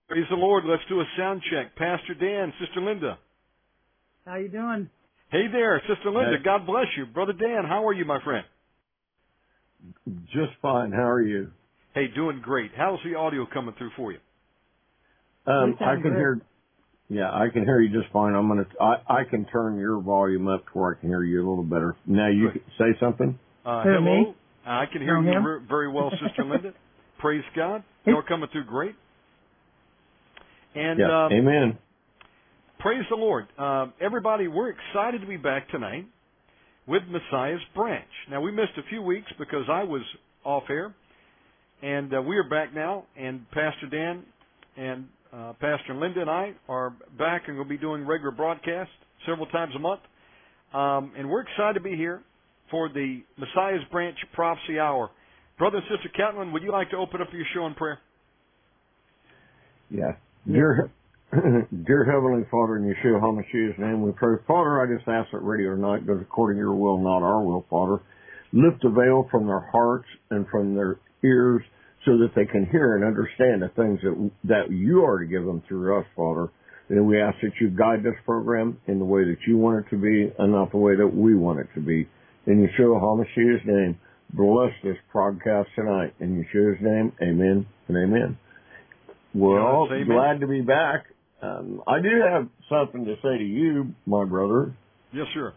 Praise the Lord. Let's do a sound check. Pastor Dan, Sister Linda. How you doing? Hey there, Sister Linda. Hey. God bless you. Brother Dan, how are you, my friend? Just fine. How are you? Hey, doing great. How's the audio coming through for you? You I sound can good. hear. Yeah, I can hear you just fine. I can turn your volume up to where I can hear you a little better. Now you Good. can say something. Hear Hello. me? I can hear Hear you him? very well, Sister Linda. Praise God. You're coming through great. And Yeah. Amen. praise the Lord. Everybody, we're excited to be back tonight with Messiah's Branch. Now, we missed a few weeks because I was off air, and we are back now, and Pastor Dan and Pastor Linda and I are back and we'll be doing regular broadcasts several times a month. And we're excited to be here for the Messiah's Branch Prophecy Hour. Brother and Sister Catlin, would you like to open up your show in prayer? Yeah. Dear Heavenly Father, in Yeshua HaMashiach's name we pray. Father, I just ask that radio tonight goes according to your will, not our will, Father. Lift the veil from their hearts and from their ears so that they can hear and understand the things that you are to give them through us, Father. And we ask that you guide this program in the way that you want it to be and not the way that we want it to be. In Yeshua HaMashiach's name, bless this broadcast tonight. In Yeshua's name, amen and amen. Well, Yes, amen. glad to be back. I do have something to say to you, my brother. Yes, sir.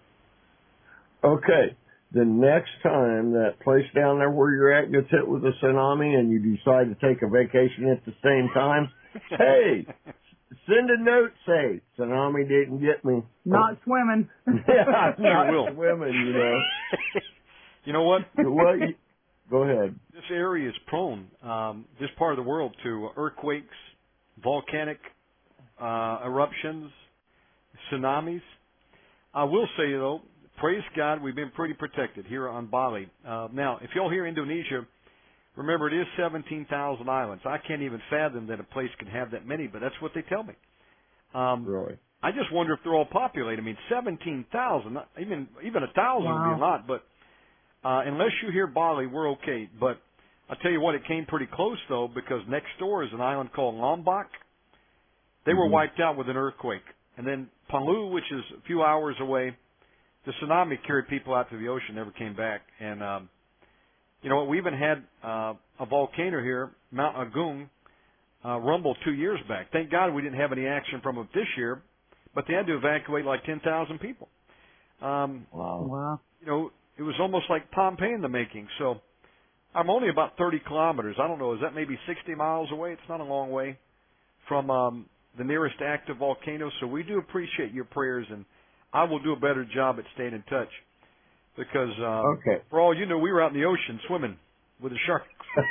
Okay. The next time that place down there where you're at gets hit with a tsunami and you decide to take a vacation at the same time, hey, send a note, say, tsunami didn't get me. Not swimming. Yeah, not will. swimming, you know. You know what? What? Go ahead. This area is prone, this part of the world, to earthquakes, volcanic eruptions, tsunamis. I will say, though, praise God, we've been pretty protected here on Bali. Now, if y'all hear Indonesia, remember it is 17,000 islands. I can't even fathom that a place can have that many, but that's what they tell me. Really? I just wonder if they're all populated. I mean, 17,000, even 1,000 would be a lot, but unless you hear Bali, we're okay. But I'll tell you what, it came pretty close, though, because next door is an island called Lombok. They were wiped out with an earthquake. And then Palu, which is a few hours away, the tsunami carried people out to the ocean, never came back. And, you know what, we even had a volcano here, Mount Agung, rumble 2 years back. Thank God we didn't have any action from it this year, but they had to evacuate like 10,000 people. Wow. You know, it was almost like Pompeii in the making. So I'm only about 30 kilometers. I don't know, is that maybe 60 miles away? It's not a long way from the nearest active volcano. So we do appreciate your prayers, and I will do a better job at staying in touch because, for all you know, we were out in the ocean swimming with the sharks.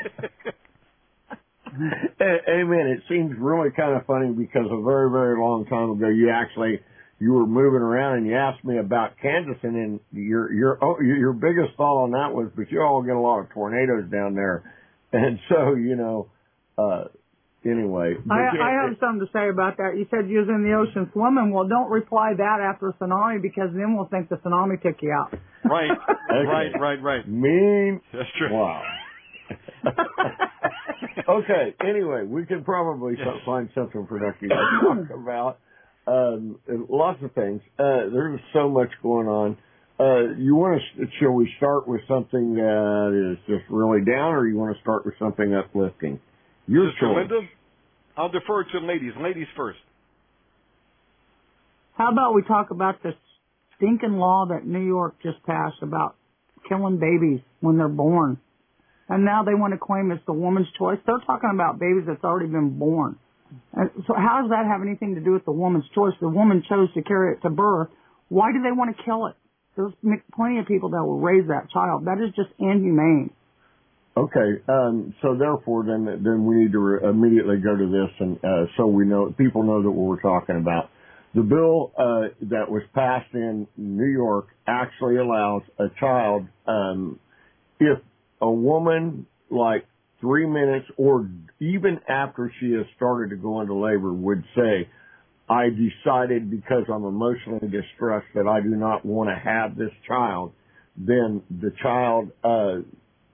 Amen. It seems really kind of funny because a very, very long time ago, you were moving around and you asked me about Kansas, and then your biggest thought on that was, but you all get a lot of tornadoes down there, and so anyway. I have something to say about that. You said you was in the ocean swimming. Well, don't reply that after a tsunami because then we'll think the tsunami took you out. Right. Okay. Right. Mean. That's true. Wow. Okay. Anyway, we can probably find something productive to talk about. Lots of things. There's so much going on. Shall we start with something that is just really down, or you want to start with something uplifting? Your Sister choice. Linda, I'll defer to the ladies. Ladies first. How about we talk about this stinking law that New York just passed about killing babies when they're born? And now they want to claim it's the woman's choice. They're talking about babies that's already been born. And so how does that have anything to do with the woman's choice? The woman chose to carry it to birth. Why do they want to kill it? There's plenty of people that will raise that child. That is just inhumane. Okay, so therefore, then we need to immediately go to this, and so people know that what we're talking about. The bill that was passed in New York actually allows a child, if a woman, like 3 minutes or even after she has started to go into labor, would say, I decided because I'm emotionally distressed that I do not want to have this child, then the child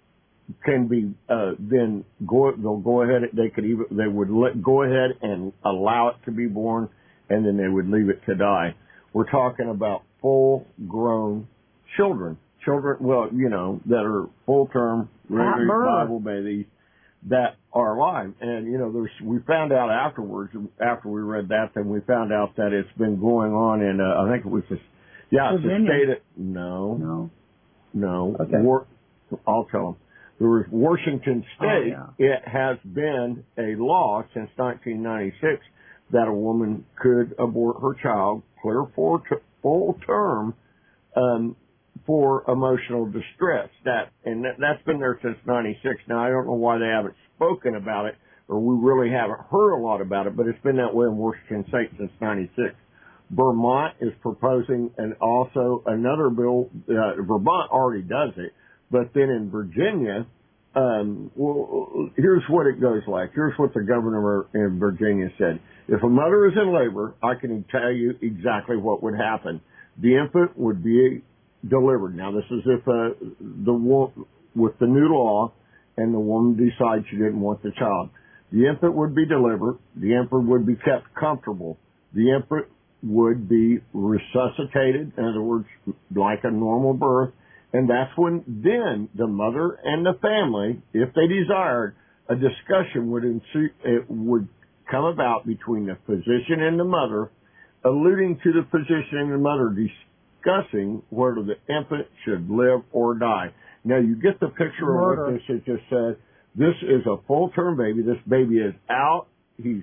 can be then they'll go ahead. They would go ahead and allow it to be born, and then they would leave it to die. We're talking about full-grown children, well, that are full-term, regular Bible babies that are alive. And we found out afterwards, after we read that, then we found out that it's been going on in I think it was it's the state of no. Okay. I'll tell them. There was Washington State. Oh, yeah. It has been a law since 1996 that a woman could abort her child, clear full term, for emotional distress. That's been there since 96. Now, I don't know why they haven't spoken about it, or we really haven't heard a lot about it, but it's been that way in Washington State since 96. Vermont is proposing and also another bill. Vermont already does it, but then in Virginia, here's what it goes like. Here's what the governor in Virginia said. If a mother is in labor, I can tell you exactly what would happen. The infant would be delivered. Now, this is if with the new law and the woman decides she didn't want the child. The infant would be delivered. The infant would be kept comfortable. The infant would be resuscitated, in other words, like a normal birth, and that's when then the mother and the family, if they desired, a discussion would ensue. It would come about between the physician and the mother, alluding to the physician and the mother discussing whether the infant should live or die. Now you get the picture of what this has just said. This is a full-term baby. This baby is out. He's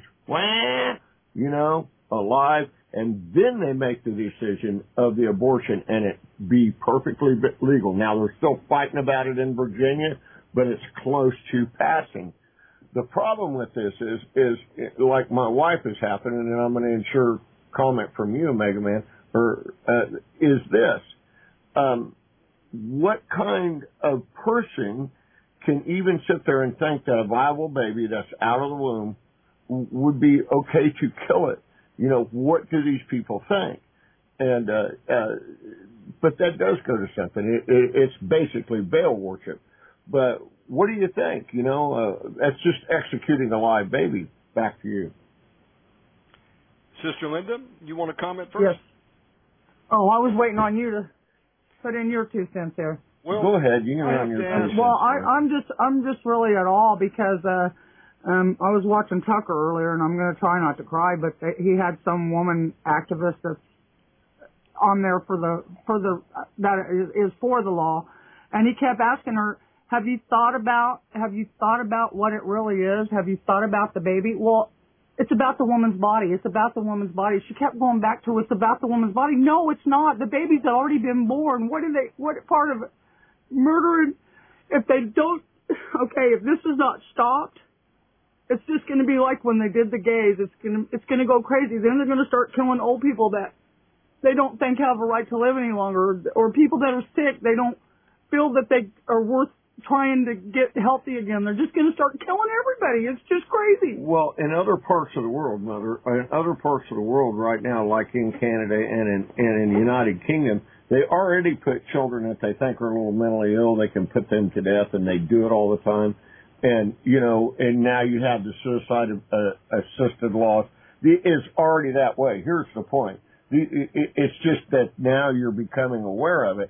alive. And then they make the decision of the abortion and it be perfectly legal. Now, they're still fighting about it in Virginia, but it's close to passing. The problem with this is like my wife is happening, and I'm going to ensure comment from you, Mega Man, is this. What kind of person can even sit there and think that a viable baby that's out of the womb would be okay to kill it? What do these people think? And, but that does go to something. It's basically Baal worship. But what do you think? That's just executing a live baby. Back to you. Sister Linda, you want to comment first? Yes. Oh, I was waiting on you to put in your 2 cents there. Well, go ahead. You can run your 2 cents. Well, I'm just really at all because, I was watching Tucker earlier, and I'm going to try not to cry, but he had some woman activist that's on there that is for the law, and he kept asking her, have you thought about what it really is? Have you thought about the baby? Well, it's about the woman's body. It's about the woman's body. She kept going back to it's about the woman's body. No, it's not. The baby's already been born. What part of it? Murdering? If they don't, okay, if this is not stopped, it's just going to be like when they did the gays. It's going to go crazy. Then they're going to start killing old people that they don't think have a right to live any longer, or people that are sick. They don't feel that they are worth trying to get healthy again. They're just going to start killing everybody. It's just crazy. Well, in other parts of the world, Mother, in other parts of the world right now, like in Canada and in the United Kingdom, they already put children that they think are a little mentally ill. They can put them to death, and they do it all the time. And, and now you have the suicide assisted laws. It's already that way. Here's the point. It's just that now you're becoming aware of it.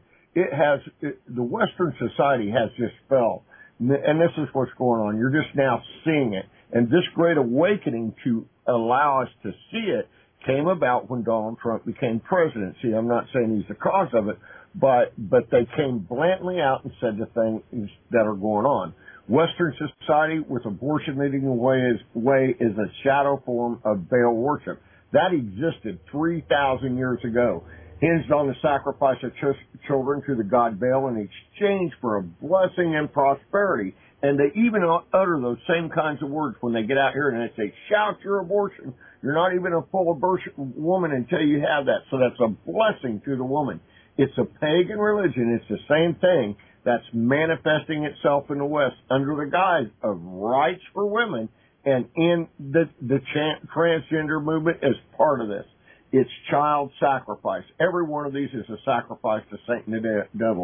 The Western society has just fell. And this is what's going on. You're just now seeing it. And this great awakening to allow us to see it came about when Donald Trump became president. See, I'm not saying he's the cause of it, but they came blatantly out and said the things that are going on. Western society with abortion leading the way is a shadow form of Baal worship. That existed 3,000 years ago, hinged on the sacrifice of children to the god Baal in exchange for a blessing and prosperity. And they even utter those same kinds of words when they get out here and they say, shout your abortion. You're not even a full abortion woman until you have that. So that's a blessing to the woman. It's a pagan religion. It's the same thing that's manifesting itself in the West under the guise of rights for women, and in the transgender movement as part of this. It's child sacrifice. Every one of these is a sacrifice to Satan the devil.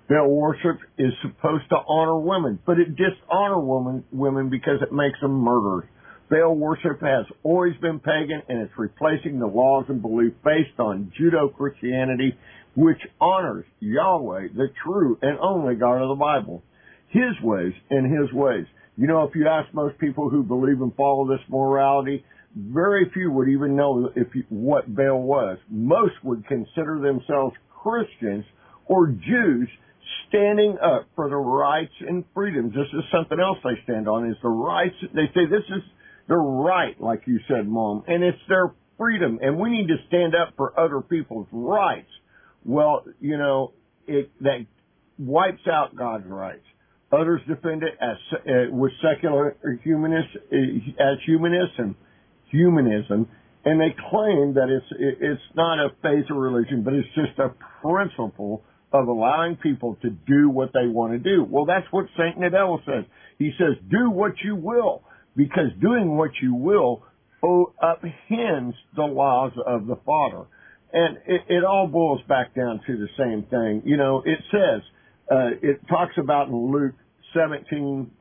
Baal worship is supposed to honor women, but it dishonors women because it makes them murderers. Baal worship has always been pagan, and it's replacing the laws and belief based on Judeo-Christianity, which honors Yahweh, the true and only God of the Bible, His ways and His ways. You know, if you ask most people who believe and follow this morality, very few would even know what Baal was. Most would consider themselves Christians or Jews standing up for the rights and freedoms. This is something else they stand on, is the rights. They say this is their right, like you said, Mom, and it's their freedom, and we need to stand up for other people's rights. Well, you know, that wipes out God's rights. Others defend it as with secular humanists, as humanism, and they claim that it's not a faith or religion, but it's just a principle of allowing people to do what they want to do. Well, that's what St. Nadell says. He says, do what you will, because doing what you will upends the laws of the Father. And it all boils back down to the same thing. You know, it says, it talks about in Luke 17,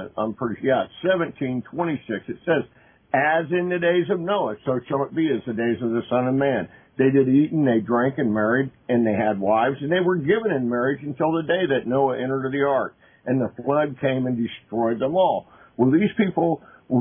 17:26, it says, as in the days of Noah, so shall it be as the days of the Son of Man. They did eat and they drank and married and they had wives and they were given in marriage until the day that Noah entered the ark and the flood came and destroyed them all. Well, these people,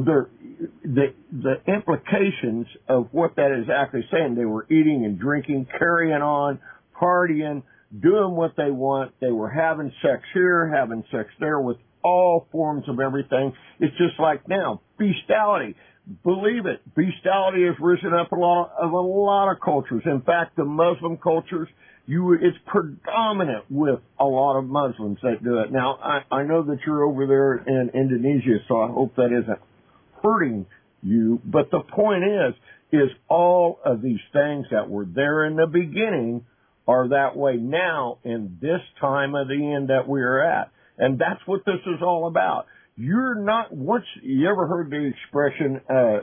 the implications of what that is actually saying, they were eating and drinking, carrying on, partying, doing what they want. They were having sex here, having sex there with all forms of everything. It's just like now, bestiality. Believe it, bestiality has risen up a lot of cultures. In fact, the Muslim cultures, it's predominant with a lot of Muslims that do it. Now, I know that you're over there in Indonesia, so I hope that isn't hurting you. But the point is all of these things that were there in the beginning are that way now in this time of the end that we are at. And that's what this is all about. You're not, once, you ever heard the expression,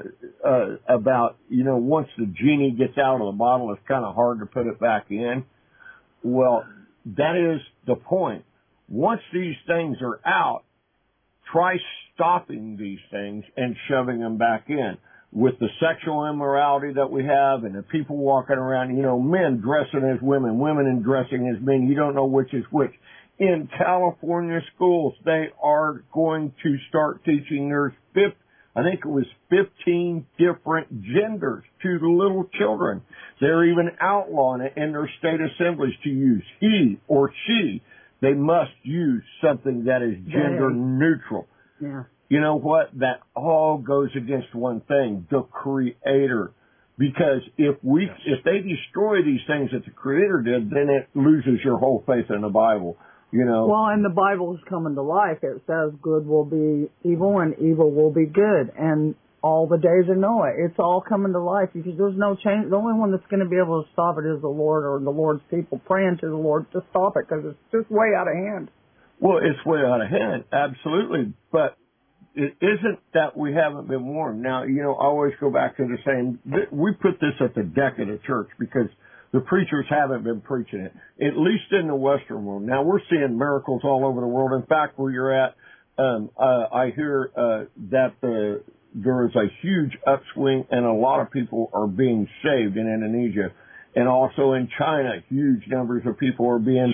about, you know, once the genie gets out of the bottle, it's kind of hard to put it back in? Well, that is the point. Once these things are out, try stopping these things and shoving them back in. With the sexual immorality that we have and the people walking around, you know, men dressing as women, women dressing as men, you don't know which is which. In California schools, they are going to start teaching I think it was 15 different genders to the little children. They're even outlawing it in their state assemblies to use he or she. They must use something that is gender neutral. Yeah. You know what? That all goes against one thing, the Creator. Because if they destroy these things that the Creator did, then it loses your whole faith in the Bible. You know. Well, and the Bible is coming to life. It says good will be evil and evil will be good. And all the days of Noah, it's all coming to life because there's no change. The only one that's going to be able to stop it is the Lord or the Lord's people praying to the Lord to stop it because it's just way out of hand. Well, it's way out of hand, absolutely. But it isn't that we haven't been warned. Now, you know, I always go back to the same, we put this at the deck of the church because the preachers haven't been preaching it, at least in the Western world. Now, we're seeing miracles all over the world. In fact, where you're at, I hear that there is a huge upswing and a lot of people are being saved in Indonesia. And also in China, huge numbers of people are being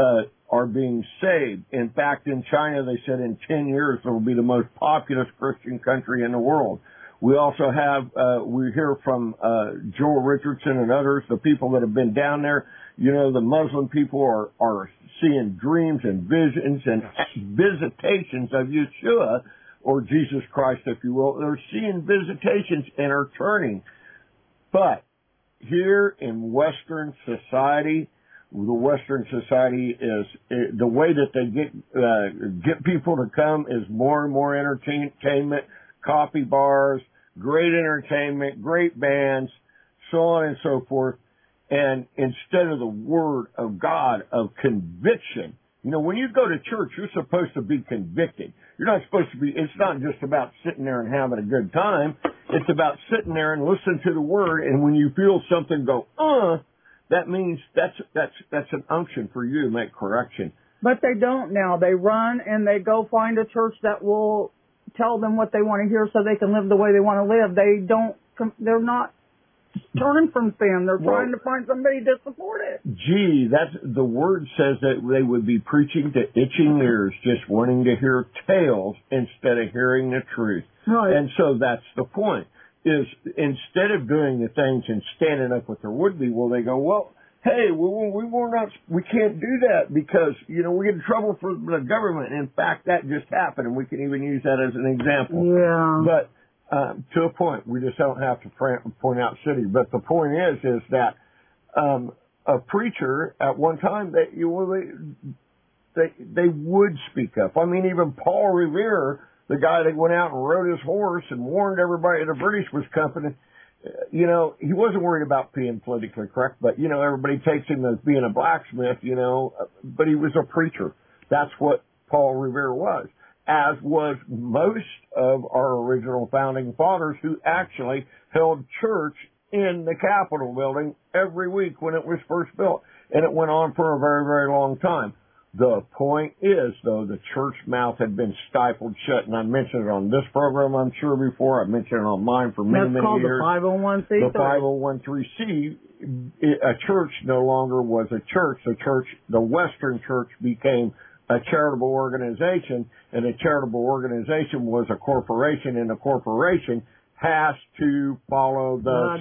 saved. In fact, in China, they said in 10 years, it will be the most populous Christian country in the world. We also have, we hear from Joel Richardson and others, the people that have been down there. You know, the Muslim people are seeing dreams and visions and visitations of Yeshua, or Jesus Christ, if you will. They're seeing visitations and are turning. But here in Western society, the Western society is, the way that they get people to come is more and more entertainment, coffee bars, great entertainment, great bands, so on and so forth. And instead of the Word of God of conviction, you know, when you go to church, you're supposed to be convicted. You're not supposed to be, it's not just about sitting there and having a good time. It's about sitting there and listening to the Word. And when you feel something go, that means that's an unction for you to make correction. But they don't now. They run and they go find a church that will tell them what they want to hear so they can live the way they want to live. They're not turning from sin. They're trying to find somebody to support it. Gee, the word says that they would be preaching to itching ears, just wanting to hear tales instead of hearing the truth. Right. And so that's the point, is instead of doing the things and standing up with their would-be, well, they go, well, hey, we can't do that because, we get in trouble for the government. In fact, that just happened, and we can even use that as an example. Yeah. But to a point, we just don't have to point out city. But the point is that a preacher at one time they would speak up. I mean, even Paul Revere, the guy that went out and rode his horse and warned everybody the British was coming. He wasn't worried about being politically correct, but, everybody takes him as being a blacksmith, but he was a preacher. That's what Paul Revere was, as was most of our original founding fathers who actually held church in the Capitol building every week when it was first built. And it went on for a very, very long time. The point is, though, the church mouth had been stifled shut, and I mentioned it on this program, I'm sure, before. I mentioned it on mine for many, many years. That's called the 501c3. The 501c, a church no longer was a church. The Western Church became a charitable organization, and a charitable organization was a corporation, and a corporation has to follow the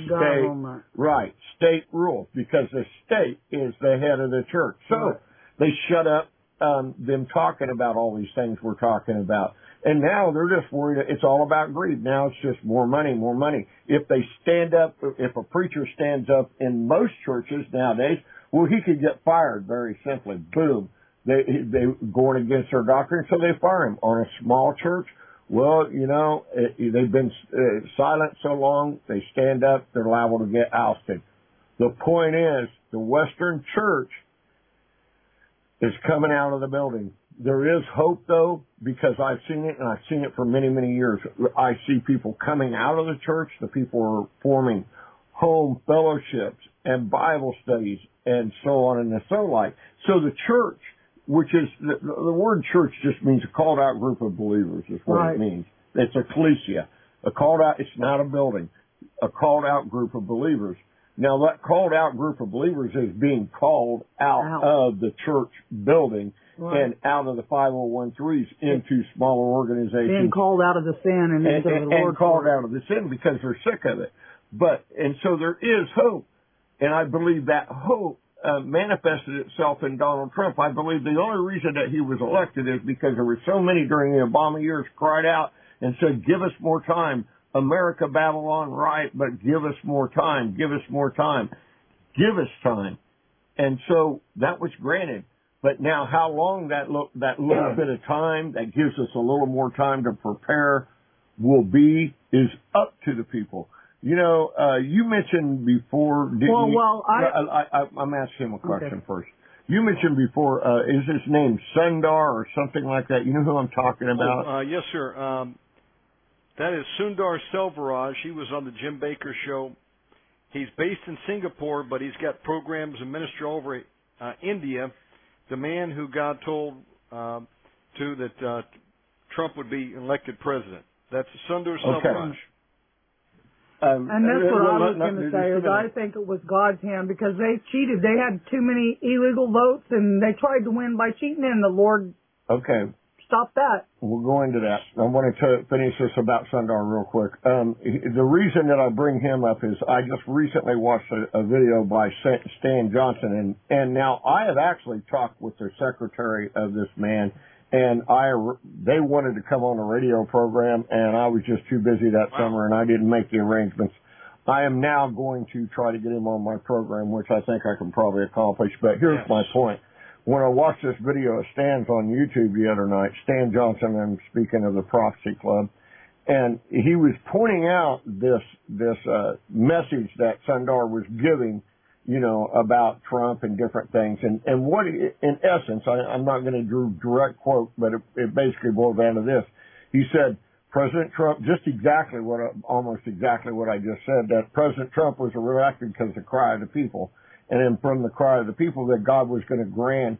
state rules, because the state is the head of the church. So they shut up them talking about all these things we're talking about. And now they're just worried. It's all about greed. Now it's just more money, more money. If they stand up, if a preacher stands up in most churches nowadays, well, he could get fired very simply. Boom. They going against their doctrine, so they fire him. On a small church, well, they've been silent so long, they stand up, they're liable to get ousted. The point is, the Western Church is coming out of the building. There is hope, though, because I've seen it, and I've seen it for many, many years. I see people coming out of the church. The people are forming home fellowships and Bible studies and so on and so like. So the church, which is, the word church just means a called out group of believers is what it means. It's ecclesia. A called out, it's not a building. A called out group of believers. Now that called out group of believers is being called out of the church building and out of the 501(c)(3)s into smaller organizations. Being called out of the sin and into the Lord. And called out of the sin because they're sick of it. And so there is hope. And I believe that hope manifested itself in Donald Trump. I believe the only reason that he was elected is because there were so many during the Obama years cried out and said, give us more time. America, Babylon, right, but give us more time. Give us more time. Give us time. And so that was granted. But now how long that little bit of time that gives us a little more time to prepare will be is up to the people. You mentioned before. I'm asking him a question first. You mentioned before, is his name Sundar or something like that? You know who I'm talking about? Yes, sir. That is Sundar Selvaraj. He was on the Jim Baker show. He's based in Singapore, but he's got programs and ministry over India. The man who God told that Trump would be elected president. That's Sundar Selvaraj. And that's what I was going to say, is I think it was God's hand because they cheated. They had too many illegal votes, and they tried to win by cheating, and the Lord stopped that. We'll go into that. I wanted to finish this about Sundar real quick. The reason that I bring him up is I just recently watched a video by Stan Johnson, and now I have actually talked with the secretary of this man, and they wanted to come on a radio program, and I was just too busy that summer, and I didn't make the arrangements. I am now going to try to get him on my program, which I think I can probably accomplish. But here's my point. When I watched this video of Stan's on YouTube the other night, Stan Johnson, I'm speaking of the Prophecy Club, and he was pointing out this message that Sundar was giving, about Trump and different things. And what, in essence, I'm not going to do direct quote, but it basically boiled down to this. He said, President Trump, almost exactly what I just said, that President Trump was elected because of the cry of the people. And then from the cry of the people that God was going to grant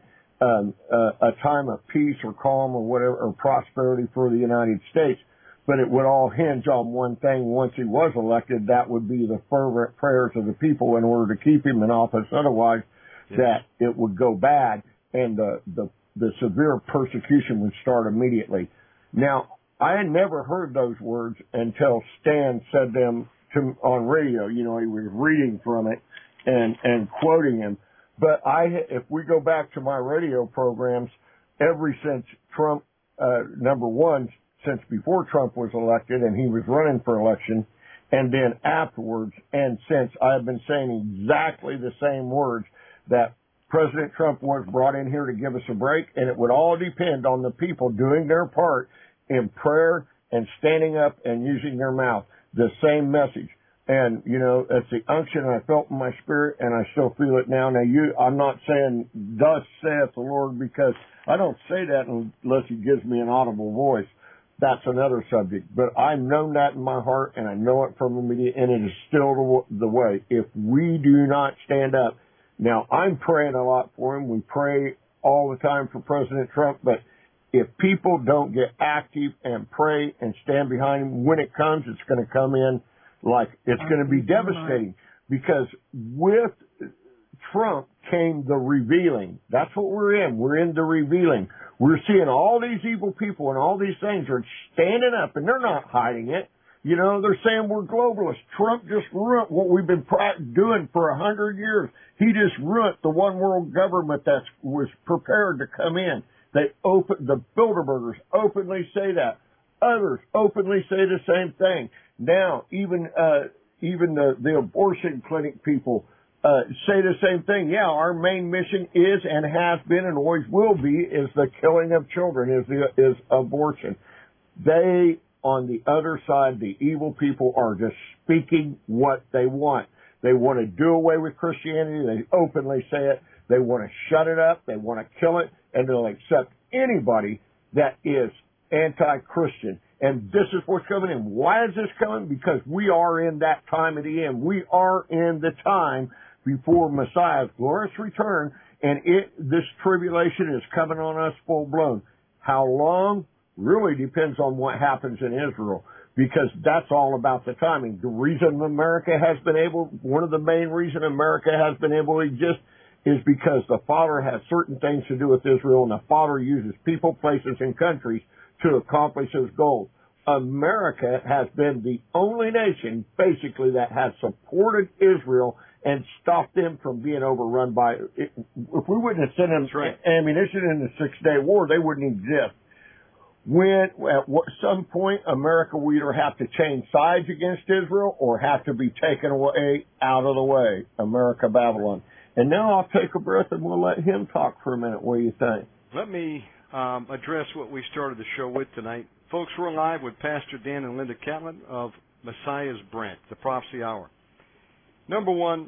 a time of peace or calm or whatever, or prosperity for the United States. But it would all hinge on one thing. Once he was elected, that would be the fervent prayers of the people in order to keep him in office. Otherwise, that it would go bad, and the severe persecution would start immediately. Now, I had never heard those words until Stan said them on radio. You know, he was reading from it and quoting him. But if we go back to my radio programs, ever since Trump, number one, since before Trump was elected and he was running for election, and then afterwards, and since I've been saying exactly the same words, that President Trump was brought in here to give us a break, and it would all depend on the people doing their part in prayer and standing up and using their mouth. The same message. And, you know, it's the unction I felt in my spirit, and I still feel it now. Now, I'm not saying, thus saith the Lord, because I don't say that unless he gives me an audible voice. That's another subject. But I've known that in my heart, and I know it from the media, and it is still the way. If we do not stand up, now I'm praying a lot for him. We pray all the time for President Trump, but if people don't get active and pray and stand behind him, when it comes, it's going to come in like it's going to be devastating. Because with Trump came the revealing. That's what we're in. We're in the revealing. We're seeing all these evil people and all these things are standing up, and they're not hiding it. You know, they're saying we're globalists. Trump just ruined what we've been doing for 100 years. He just ruined the one world government that was prepared to come in. The Bilderbergers openly say that. Others openly say the same thing. Now, even the abortion clinic people say the same thing. Yeah, our main mission is and has been and always will be is the killing of children, is abortion. They, on the other side, the evil people are just speaking what they want. They want to do away with Christianity. They openly say it. They want to shut it up. They want to kill it, and they'll accept anybody that is anti-Christian. And this is what's coming in. Why is this coming? Because we are in that time of the end. We are in the time before Messiah's glorious return, and this tribulation is coming on us full blown. How long? Really depends on what happens in Israel, because that's all about the timing. The reason America has been able, one of the main reasons America has been able to exist is because the Father has certain things to do with Israel, and the Father uses people, places, and countries to accomplish his goals. America has been the only nation, basically, that has supported Israel and stopped them from being overrun by, if we wouldn't have sent them ammunition in the 6-Day War, they wouldn't exist. When, at some point, America will either have to change sides against Israel or have to be taken away, out of the way. America, Babylon. And now I'll take a breath and we'll let him talk for a minute. What do you think? Let me address what we started the show with tonight. Folks, we're live with Pastor Dan and Linda Catlin of Messiah's Brent, the Prophecy Hour. Number one,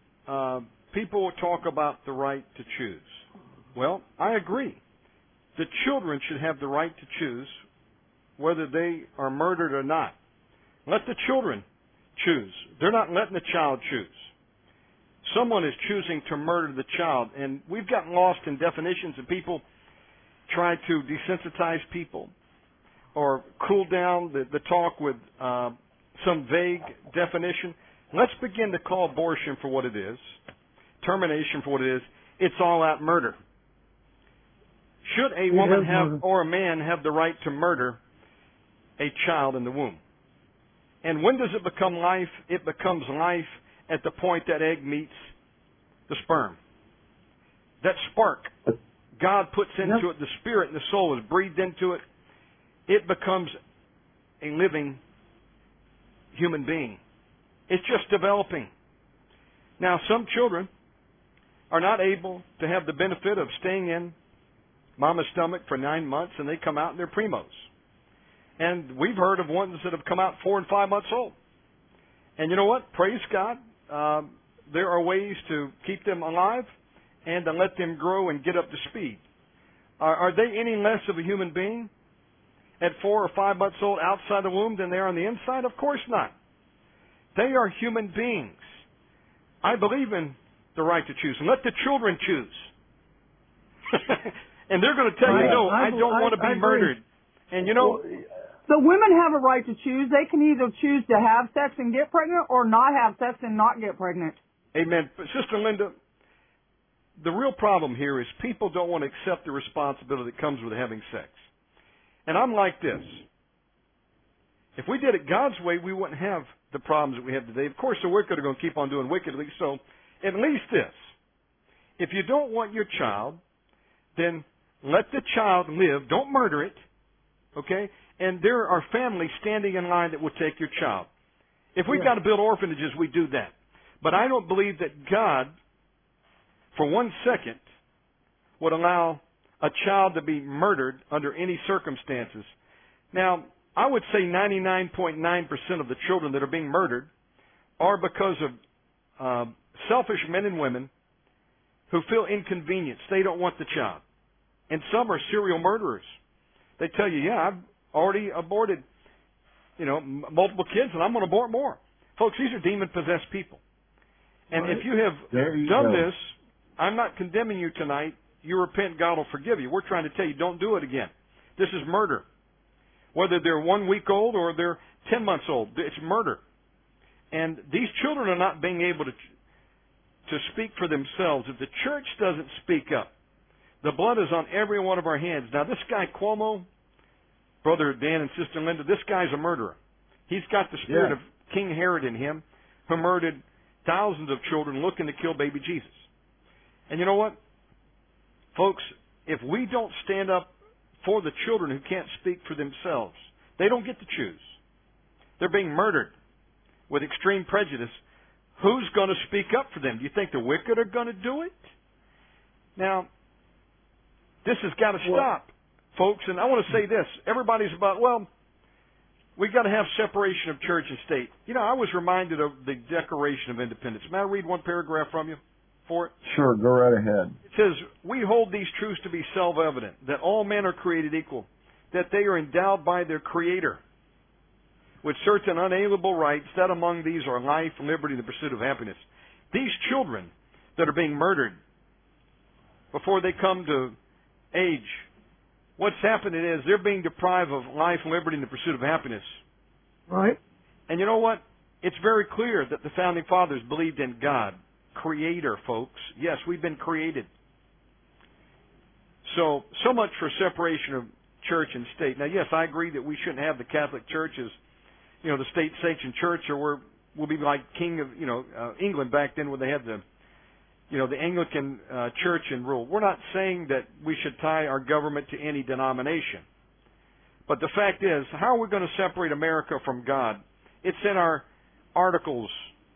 people talk about the right to choose. Well, I agree. The children should have the right to choose whether they are murdered or not. Let the children choose. They're not letting the child choose. Someone is choosing to murder the child, and we've gotten lost in definitions, and people try to desensitize people or cool down the talk with some vague definition. Let's begin to call abortion for what it is, termination for what it is. It's all-out murder. Should a woman have, or a man have the right to murder a child in the womb? And when does it become life? It becomes life at the point that egg meets the sperm. That spark God puts into it, the spirit and the soul is breathed into it. It becomes a living human being. It's just developing. Now, some children are not able to have the benefit of staying in mama's stomach for 9 months, and they come out and they're primos. And we've heard of ones that have come out 4 and 5 months old. And you know what? Praise God. There are ways to keep them alive and to let them grow and get up to speed. Are they any less of a human being at 4 or 5 months old outside the womb than they are on the inside? Of course not. They are human beings. I believe in the right to choose. And let the children choose. And they're going to tell you, no, I don't want to be murdered. And you know, the women have a right to choose. They can either choose to have sex and get pregnant or not have sex and not get pregnant. Amen. But Sister Linda, the real problem here is people don't want to accept the responsibility that comes with having sex. And I'm like this. If we did it God's way, we wouldn't have the problems that we have today. Of course, the wicked are going to keep on doing wickedly. So at least this. If you don't want your child, then let the child live. Don't murder it. Okay? And there are families standing in line that will take your child. If we've got to build orphanages, we do that. But I don't believe that God, for 1 second, would allow a child to be murdered under any circumstances. Now, I would say 99.9% of the children that are being murdered are because of selfish men and women who feel inconvenienced. They don't want the child. And some are serial murderers. They tell you, yeah, I've already aborted, multiple kids, and I'm going to abort more. Folks, these are demon-possessed people. And if you have done this, I'm not condemning you tonight. You repent, God will forgive you. We're trying to tell you, don't do it again. This is murder. Whether they're 1 week old or they're 10 months old, it's murder. And these children are not being able to speak for themselves. If the church doesn't speak up, the blood is on every one of our hands. Now, this guy Cuomo, Brother Dan and Sister Linda, this guy's a murderer. He's got the spirit of King Herod in him, who murdered thousands of children looking to kill baby Jesus. And you know what? Folks, if we don't stand up for the children who can't speak for themselves, they don't get to choose. They're being murdered with extreme prejudice. Who's going to speak up for them? Do you think the wicked are going to do it? Now, this has got to stop, folks. And I want to say this. Everybody's about, we've got to have separation of church and state. I was reminded of the Declaration of Independence. May I read one paragraph from you for it? Sure, go right ahead. It says, we hold these truths to be self-evident, that all men are created equal, that they are endowed by their Creator with certain unalienable rights, that among these are life, liberty, and the pursuit of happiness. These children that are being murdered before they come to age, what's happening is they're being deprived of life, liberty, and the pursuit of happiness. Right. And you know what? It's very clear that the Founding Fathers believed in God, Creator, folks. Yes, we've been created. So much for separation of church and state. Now, yes, I agree that we shouldn't have the Catholic Church as, the state-sanctioned church, or we'll be like King of, England back then when they had the Anglican church in rule. We're not saying that we should tie our government to any denomination. But the fact is, how are we going to separate America from God? It's in our articles.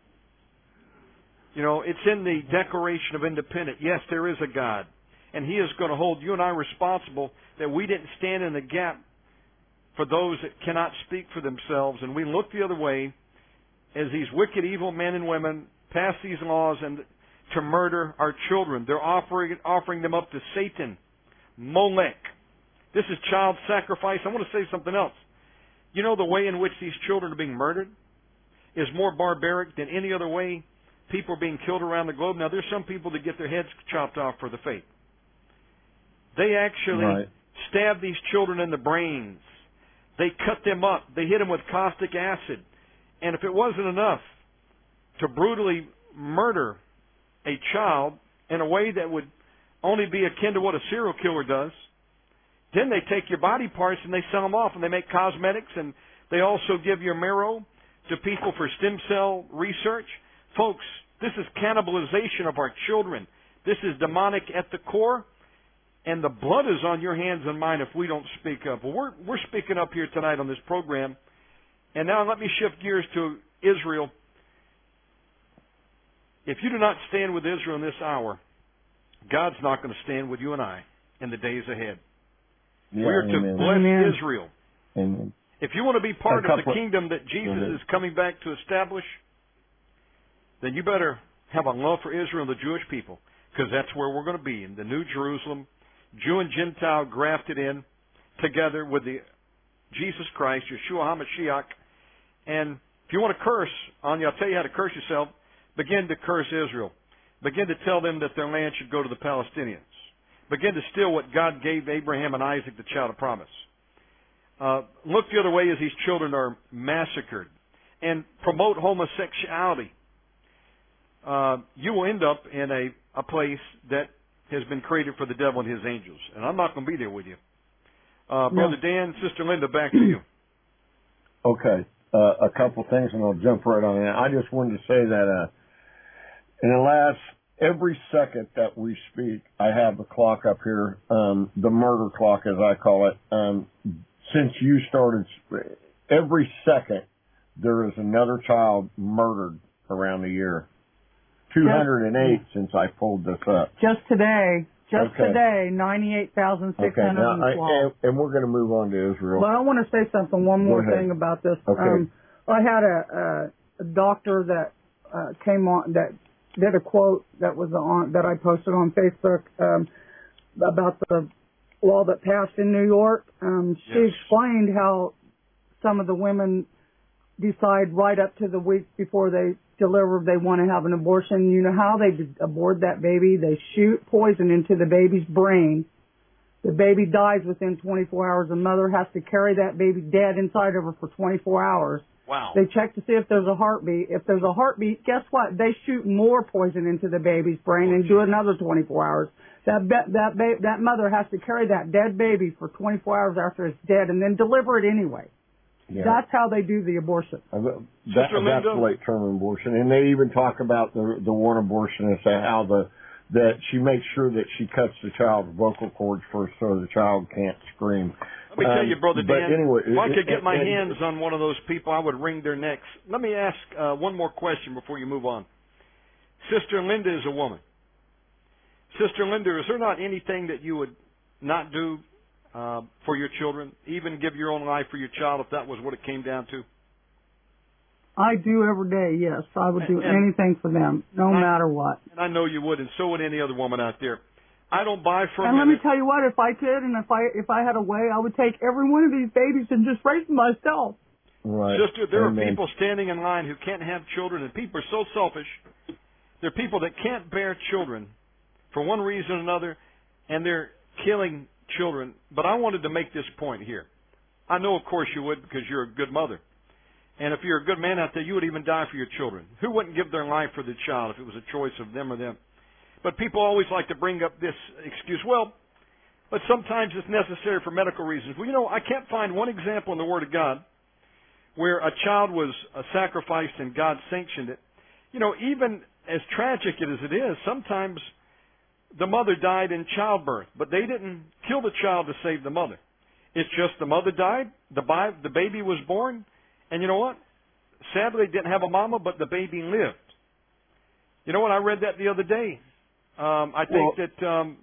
It's in the Declaration of Independence. Yes, there is a God. And He is going to hold you and I responsible that we didn't stand in the gap for those that cannot speak for themselves. And we look the other way as these wicked, evil men and women pass these laws and to murder our children. They're offering them up to Satan, Molech. This is child sacrifice. I want to say something else. The way in which these children are being murdered is more barbaric than any other way people are being killed around the globe. Now, there's some people that get their heads chopped off for the faith. They actually stab these children in the brains. They cut them up. They hit them with caustic acid. And if it wasn't enough to brutally murder a child in a way that would only be akin to what a serial killer does, then they take your body parts and they sell them off, and they make cosmetics, and they also give your marrow to people for stem cell research. Folks, this is cannibalization of our children. This is demonic at the core, and the blood is on your hands and mine if we don't speak up. Well, we're speaking up here tonight on this program. And now let me shift gears to Israel. If you do not stand with Israel in this hour, God's not going to stand with you and I in the days ahead. Yeah, we are to bless Israel. Amen. If you want to be part of the kingdom that Jesus is coming back to establish, then you better have a love for Israel and the Jewish people, because that's where we're going to be, in the New Jerusalem, Jew and Gentile grafted in together with the Jesus Christ, Yeshua HaMashiach. And if you want to curse on you, I'll tell you how to curse yourself. Begin to curse Israel. Begin to tell them that their land should go to the Palestinians. begin to steal what God gave Abraham and Isaac, the child of promise. Look the other way as these children are massacred and promote homosexuality. You will end up in a place that has been created for the devil and his angels. And I'm not going to be there with you. Brother Dan, Sister Linda, back to you. Okay. A couple things, and I'll jump right on that. I just wanted to say that in the last, every second that we speak, I have the clock up here, the murder clock, as I call it. Since you started, every second there is another child murdered around the year. 208 since I pulled this up. Just today, 98,612. Okay, and we're going to move on to Israel. But I want to say something, one more thing about this. Okay. I had a doctor that came on, that did a quote that was that I posted on Facebook about the law that passed in New York. She explained how some of the women decide right up to the week before they deliver they want to have an abortion. You know how they abort that baby? They shoot poison into the baby's brain. The baby dies within 24 hours. The mother has to carry that baby dead inside of her for 24 hours. Wow. They check to see if there's a heartbeat. If there's a heartbeat, guess what? They shoot more poison into the baby's brain and do another 24 hours. That mother has to carry that dead baby for 24 hours after it's dead and then deliver it anyway. Yeah. That's how they do the abortion. That's late-term abortion. And they even talk about the one abortionist, how that she makes sure that she cuts the child's vocal cords first so the child can't scream. Let me tell you, Brother Dan, anyway, if I could get my hands on one of those people, I would wring their necks. Let me ask one more question before you move on. Sister Linda is a woman. Sister Linda, is there not anything that you would not do for your children, even give your own life for your child if that was what it came down to? I do every day, yes. I would do anything for them, no matter what. And I know you would, and so would any other woman out there. I don't buy from And let me tell you what, if I could, and if I had a way, I would take every one of these babies and just raise them myself. Right. Sister, there are people standing in line who can't have children, and people are so selfish. There are people that can't bear children for one reason or another, and they're killing children. But I wanted to make this point here. I know, of course, you would, because you're a good mother. And if you're a good man out there, you would even die for your children. Who wouldn't give their life for the child if it was a choice of them or them? But people always like to bring up this excuse. Well, but sometimes it's necessary for medical reasons. Well, you know, I can't find one example in the Word of God where a child was sacrificed and God sanctioned it. You know, even as tragic as it is, sometimes the mother died in childbirth, but they didn't kill the child to save the mother. It's just the mother died, the baby was born, and you know what? Sadly, didn't have a mama, but the baby lived. You know what? I read that the other day. I think that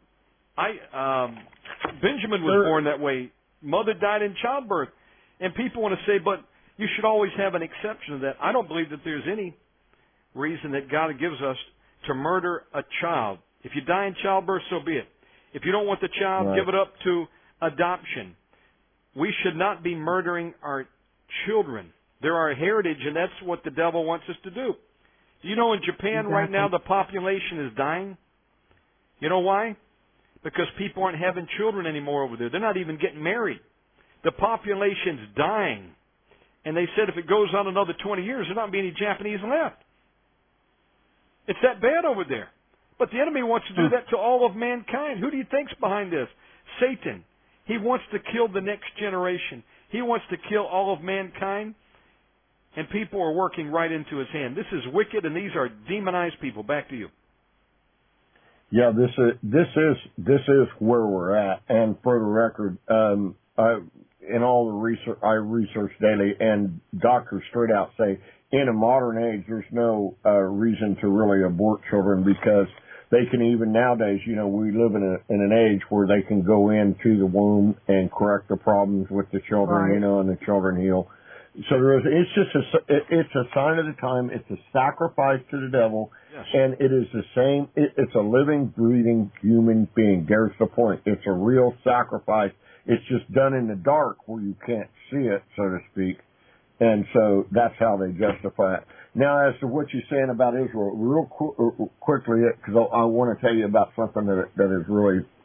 Benjamin was born that way. Mother died in childbirth. And people want to say, but you should always have an exception to that. I don't believe that there's any reason that God gives us to murder a child. If you die in childbirth, so be it. If you don't want the child, give it up to adoption. We should not be murdering our children. They're our heritage, and that's what the devil wants us to do. You know, in Japan right now, the population is dying. You know why? Because people aren't having children anymore over there. They're not even getting married. The population's dying. And they said if it goes on another 20 years, there'll not be any Japanese left. It's that bad over there. But the enemy wants to do that to all of mankind. Who do you think's behind this? Satan. He wants to kill the next generation. He wants to kill all of mankind. And people are working right into his hand. This is wicked, and these are demonized people. Back to you. Yeah, this is where we're at. And for the record, in all the research I research daily, and doctors straight out say, in a modern age, there's no reason to really abort children because they can even nowadays, you know, we live in an age where they can go into the womb and correct the problems with the children, you know, and the children heal. So it's just it's a sign of the time. It's a sacrifice to the devil, and it is the same. It's a living, breathing human being. There's the point. It's a real sacrifice. It's just done in the dark where you can't see it, so to speak. And so that's how they justify it. Now, as to what you're saying about Israel, real quickly, because I want to tell you about something that is really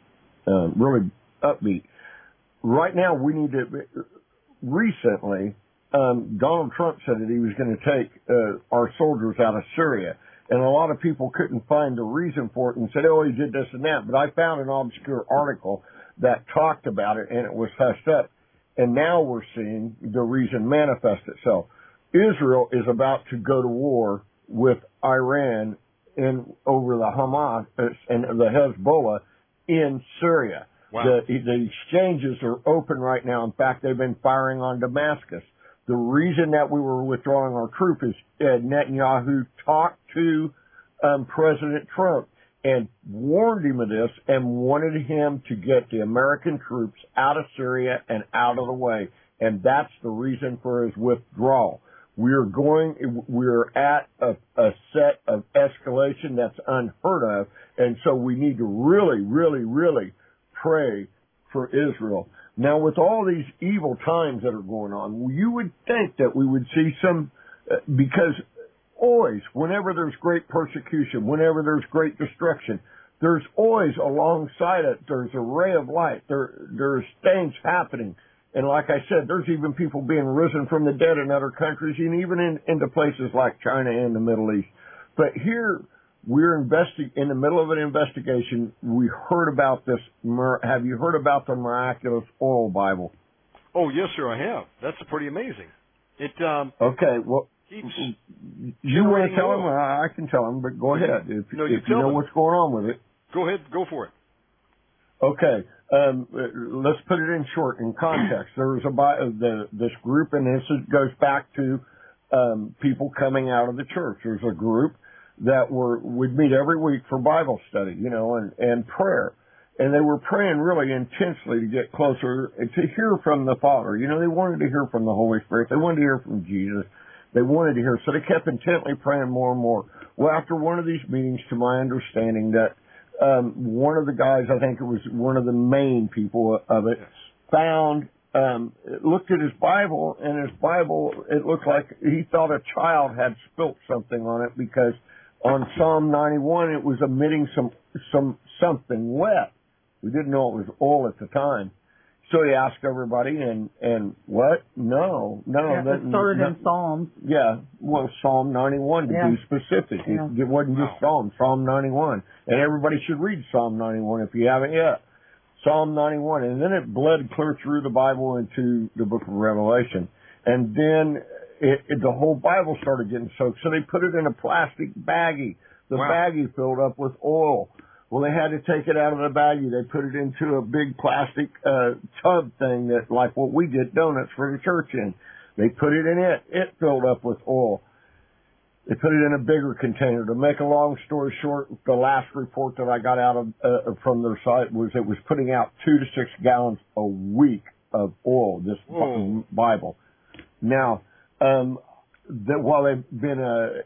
really upbeat. Right now, we need to. Recently, Donald Trump said that he was going to take our soldiers out of Syria, and a lot of people couldn't find the reason for it and said, "Oh, he did this and that." But I found an obscure article that talked about it, and it was hushed up. And now we're seeing the reason manifest itself. Israel is about to go to war with Iran over the Hamas and the Hezbollah in Syria. Wow. The exchanges are open right now. In fact, they've been firing on Damascus. The reason that we were withdrawing our troops is Netanyahu talked to President Trump and warned him of this and wanted him to get the American troops out of Syria and out of the way. And that's the reason for his withdrawal. We're at a set of escalation that's unheard of. And so we need to really, really, really pray for Israel. Now, with all these evil times that are going on, you would think that we would see some, because always, whenever there's great persecution, whenever there's great destruction, there's always alongside it, there's a ray of light. There's things happening. And like I said, there's even people being risen from the dead in other countries and even into places like China and the Middle East. But here, we're in the middle of an investigation. We heard about this. Have you heard about the miraculous oil Bible? Oh, yes, sir, I have. That's pretty amazing. Okay, well, you want to tell him? I can tell him, but go ahead. If you know what's going on with it. Go ahead. Go for it. Okay. Let's put it in short, in context. There was this group, and this goes back to people coming out of the church. There's a group that would meet every week for Bible study, and prayer. And they were praying really intensely to get closer, to hear from the Father. They wanted to hear from the Holy Spirit. They wanted to hear from Jesus. They wanted to hear. So they kept intently praying more and more. Well, after one of these meetings, to my understanding, that one of the guys, I think it was one of the main people of it, looked at his Bible, and his Bible, it looked like he thought a child had spilt something on it, because on Psalm 91, it was emitting something wet. We didn't know it was oil at the time. So he asked everybody, and what? No. Yeah, it started in Psalms. Yeah, well, Psalm 91 to be specific. Yeah. It wasn't just Psalm 91. And everybody should read Psalm 91 if you haven't yet. Psalm 91. And then it bled clear through the Bible into the book of Revelation. And then the whole Bible started getting soaked. So they put it in a plastic baggie. The baggie filled up with oil. Well, they had to take it out of the baggie. They put it into a big plastic tub thing that, like what we get donuts for the church in. They put it in it. It filled up with oil. They put it in a bigger container. To make a long story short, the last report that I got out of from their site was it was putting out 2 to 6 gallons a week of oil, this Bible. Now, while they've been,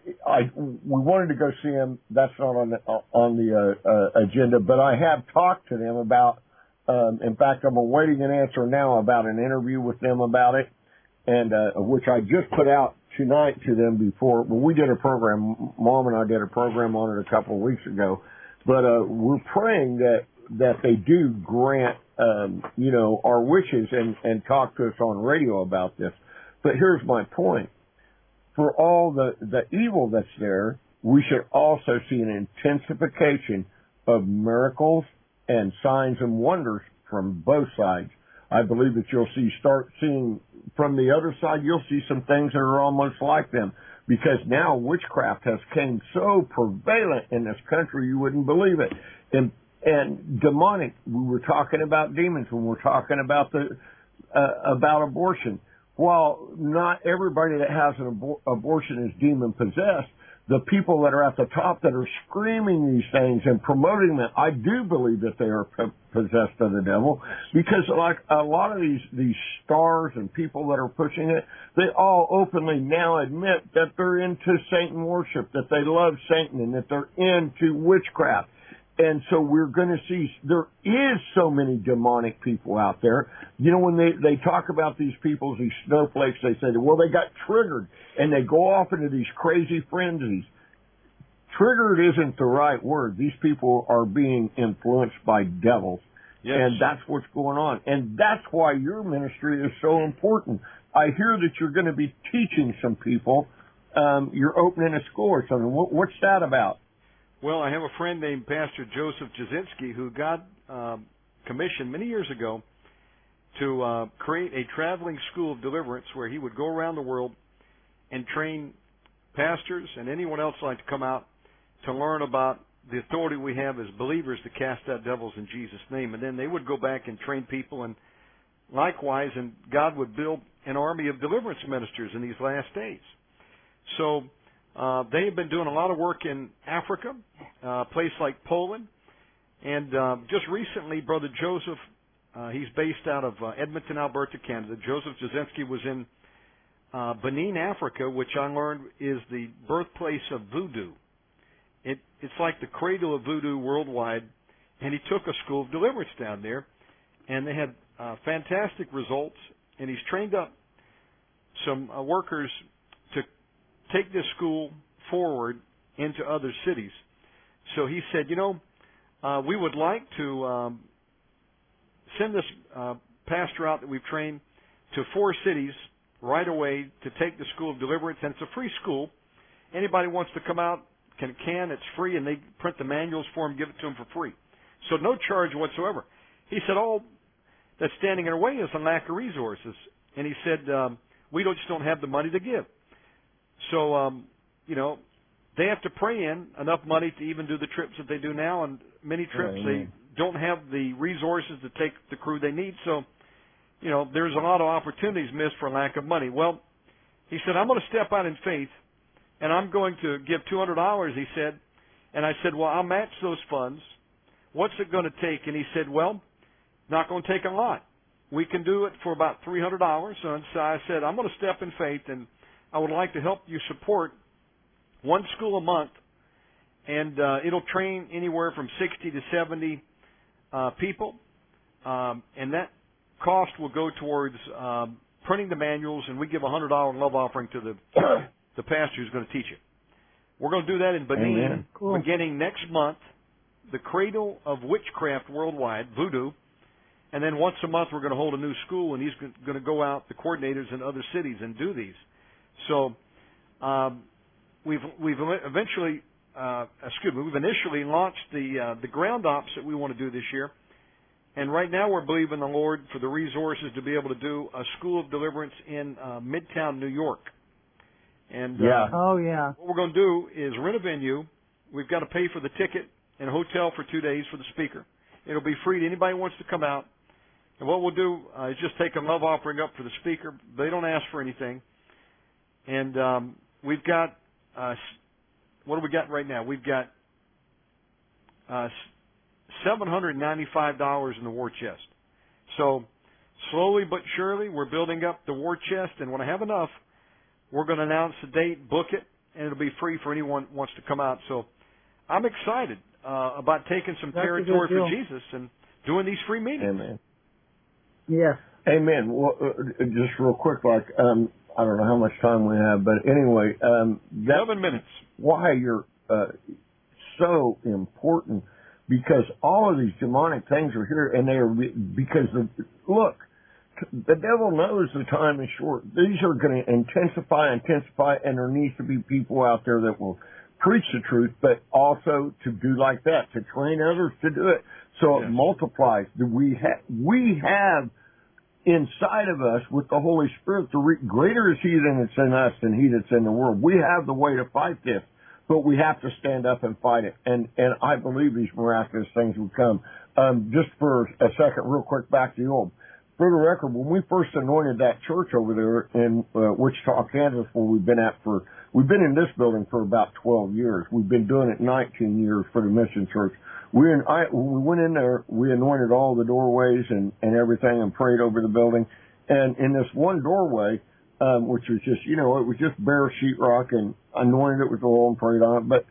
we wanted to go see them. That's not on the agenda, but I have talked to them about. In fact, I'm awaiting an answer now about an interview with them about it, and which I just put out tonight to them before. Well, we did a program. Mom and I did a program on it a couple of weeks ago, but we're praying that they do grant our wishes and talk to us on radio about this. But here's my point. For all the evil that's there, we should also see an intensification of miracles and signs and wonders from both sides. I believe that you'll start seeing from the other side, you'll see some things that are almost like them, because now witchcraft has came so prevalent in this country you wouldn't believe it. And demonic, we were talking about demons when we're talking about about abortion. While not everybody that has an abortion is demon possessed, the people that are at the top that are screaming these things and promoting them, I do believe that they are possessed of the devil, because like a lot of these stars and people that are pushing it, they all openly now admit that they're into Satan worship, that they love Satan, and that they're into witchcraft. And so we're going to see, there is so many demonic people out there. When they talk about these people, these snowflakes, they say, well, they got triggered, and they go off into these crazy frenzies. Triggered isn't the right word. These people are being influenced by devils. Yes. And that's what's going on. And that's why your ministry is so important. I hear that you're going to be teaching some people. You're opening a school or something. What's that about? Well, I have a friend named Pastor Joseph Jasinski who got commissioned many years ago to create a traveling school of deliverance where he would go around the world and train pastors and anyone else like to come out to learn about the authority we have as believers to cast out devils in Jesus' name. And then they would go back and train people, and likewise, and God would build an army of deliverance ministers in these last days. So they have been doing a lot of work in Africa, a place like Poland. And just recently, Brother Joseph, he's based out of Edmonton, Alberta, Canada. Joseph Jasinski was in Benin, Africa, which I learned is the birthplace of voodoo. It's like the cradle of voodoo worldwide, and he took a school of deliverance down there, and they had fantastic results, and he's trained up some workers to take this school forward into other cities. So he said, we would like to send this pastor out that we've trained to 4 cities right away to take the school of deliverance, and it's a free school. Anybody wants to come out can. It's free, and they print the manuals for him, give it to him for free. So no charge whatsoever. He said all that's standing in our way is a lack of resources. And he said, we just don't have the money to give. So, they have to pray in enough money to even do the trips that they do now, and many trips they don't have the resources to take the crew they need. So, there's a lot of opportunities missed for lack of money. Well, he said, I'm going to step out in faith, and I'm going to give $200, he said. And I said, well, I'll match those funds. What's it going to take? And he said, well, not going to take a lot. We can do it for about $300. And so I said, I'm going to step in faith, and I would like to help you support one school a month. And it'll train anywhere from 60 to 70 people. And that cost will go towards printing the manuals, and we give a $100 love offering to the pastor who's going to teach it. We're going to do that in Benin beginning next month, the cradle of witchcraft worldwide, voodoo. And then once a month we're going to hold a new school, and he's going to go out, the coordinators in other cities, and do these. So we've initially launched the ground ops that we want to do this year. And right now we're believing the Lord for the resources to be able to do a school of deliverance in Midtown, New York. And what we're going to do is rent a venue. We've got to pay for the ticket and a hotel for 2 days for the speaker. It'll be free to anybody who wants to come out. And what we'll do is just take a love offering up for the speaker. They don't ask for anything. And we've got, what do we got right now? We've got $795 in the war chest. So slowly but surely we're building up the war chest, and when I have enough, we're going to announce the date, book it, and it'll be free for anyone who wants to come out. So I'm excited about taking some territory for Jesus and doing these free meetings. Amen. Yes. Amen. Well, just real quick, I don't know how much time we have, but anyway, 11 minutes. Why you're so important, because all of these demonic things are here, and they are because look, the devil knows the time is short. These are going to intensify, and there needs to be people out there that will preach the truth, but also to do like that, to train others to do it, so it multiplies. We have inside of us with the Holy Spirit, greater is He that's in us than he that's in the world. We have the way to fight this, but we have to stand up and fight it. And I believe these miraculous things will come. Just for a second, real quick, back to you. For the record, when we first anointed that church over there in Wichita, Kansas, where we've been in this building for about 12 years. We've been doing it 19 years for the mission church. When we went in there, we anointed all the doorways and everything and prayed over the building. And in this one doorway, which was just, it was just bare sheetrock, and anointed it with oil and prayed on it. But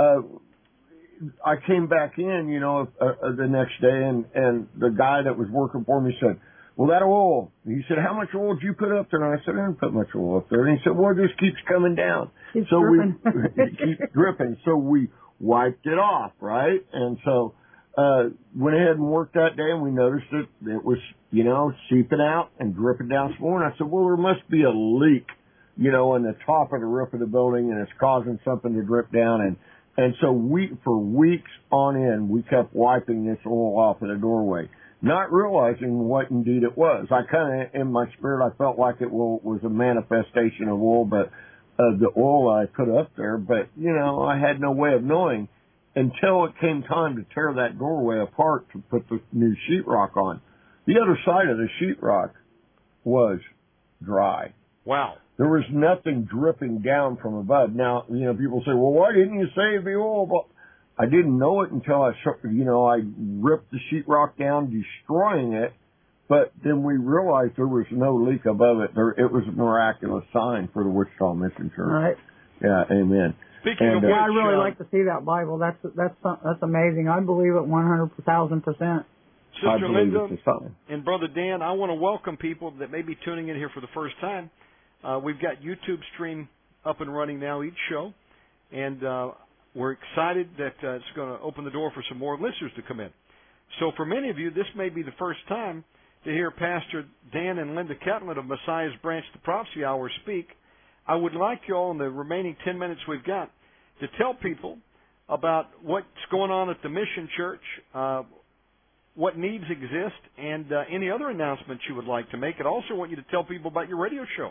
I came back in, the next day, and the guy that was working for me said, well, that oil, he said, how much oil did you put up there? And I said, I didn't put much oil up there. And he said, well, it just keeps coming down. Keeps so dripping. it keeps dripping. So we wiped it off, right? And so went ahead and worked that day, and we noticed that it was, seeping out and dripping down some more. And I said, well, there must be a leak, in the top of the roof of the building, and it's causing something to drip down. And so for weeks on end, we kept wiping this oil off of the doorway, not realizing what indeed it was. I kind of, in my spirit, I felt like it was a manifestation of oil, but the oil I put up there. But, I had no way of knowing until it came time to tear that doorway apart to put the new sheetrock on. The other side of the sheetrock was dry. Wow. There was nothing dripping down from above. Now, people say, well, why didn't you save the oil? But I didn't know it until I ripped the sheetrock down, destroying it. But then we realized there was no leak above it. It was a miraculous sign for the Wichita Mission Church. Right. Yeah, amen. Speaking of which, I really like to see that Bible. That's amazing. I believe it 1,000%. Sister Linda and Brother Dan, I want to welcome people that may be tuning in here for the first time. We've got YouTube stream up and running now each show, and we're excited that it's going to open the door for some more listeners to come in. So for many of you, this may be the first time to hear Pastor Dan and Linda Catlett of Messiah's Branch, the Prophecy Hour, speak. I would like you all in the remaining 10 minutes we've got to tell people about what's going on at the Mission Church, what needs exist, and any other announcements you would like to make. And also want you to tell people about your radio show.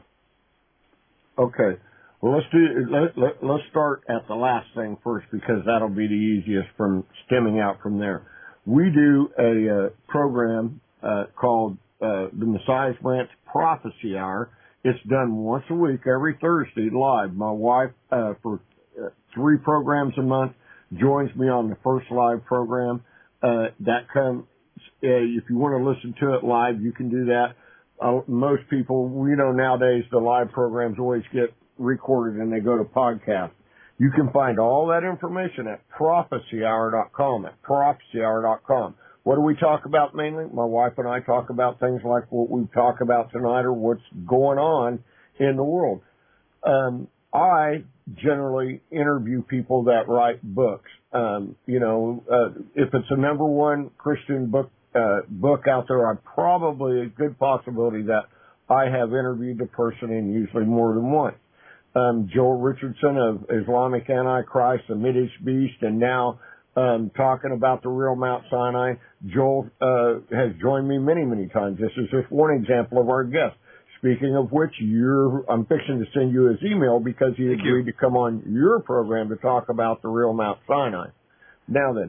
Okay. Well, let's start at the last thing first, because that'll be the easiest from stemming out from there. We do a program called the Messiah's Branch Prophecy Hour. It's done once a week, every Thursday, live. My wife, for 3 programs a month, joins me on the first live program. That comes, if you want to listen to it live, you can do that. Most people, nowadays the live programs always get recorded and they go to podcast. You can find all that information at prophecyhour.com, at prophecyhour.com. What do we talk about mainly? My wife and I talk about things like what we talk about tonight or what's going on in the world. I generally interview people that write books. If it's a number one Christian book out there, I'm probably a good possibility that I have interviewed the person in usually more than once. Joel Richardson of Islamic Antichrist, the Mideast Beast, and now talking about the real Mount Sinai. Joel has joined me many, many times. This is just one example of our guest. Speaking of which, I'm fixing to send you his email because he agreed to come on your program to talk about the real Mount Sinai. Now then,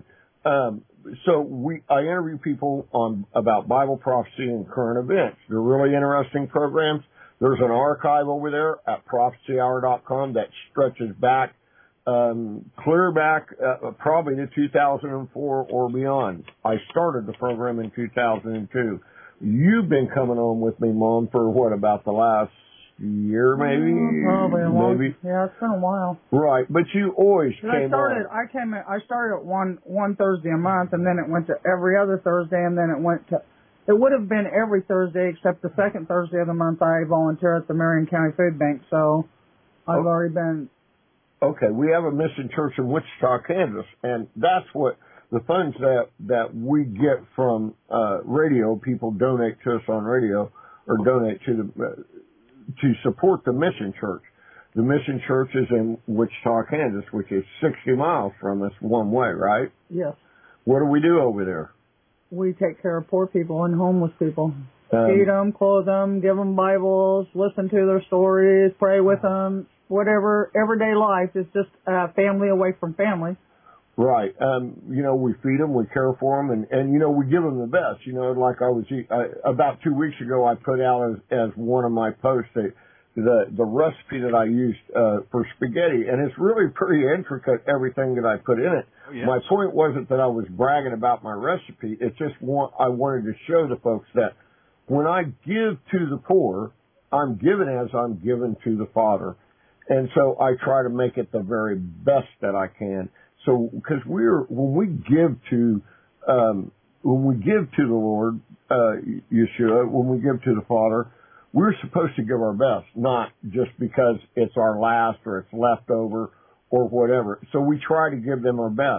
I interview people about Bible prophecy and current events. They're really interesting programs. There's an archive over there at prophecyhour.com that stretches back, clear back, probably to 2004 or beyond. I started the program in 2002. You've been coming on with me, Mom, for about the last year, maybe? Probably yeah, it's been a while. Right, but you always came on. I started at one Thursday a month, and then it went to every other Thursday, and then it would have been every Thursday except the second Thursday of the month I volunteer at the Marion County Food Bank, so I've already been. Okay, we have a mission church in Wichita, Kansas, and that's what the funds that we get from radio, people donate to us on radio or donate to support the mission church. The mission church is in Wichita, Kansas, which is 60 miles from us one way, right? Yes. What do we do over there? We take care of poor people and homeless people. Feed them, clothe them, give them Bibles, listen to their stories, pray with them, whatever. Everyday life is just family away from family. Right. We feed them, we care for them, and we give them the best. Like about 2 weeks ago, I put out as one of my posts the recipe that I used for spaghetti, and it's really pretty intricate, everything that I put in it. Oh, yes. My point wasn't that I was bragging about my recipe. It's just I wanted to show the folks that when I give to the poor, I'm given as I'm given to the Father. And so I try to make it the very best that I can. So, because when we give to the Lord, Yeshua, when we give to the Father, we're supposed to give our best, not just because it's our last or it's leftover or whatever. So we try to give them our best.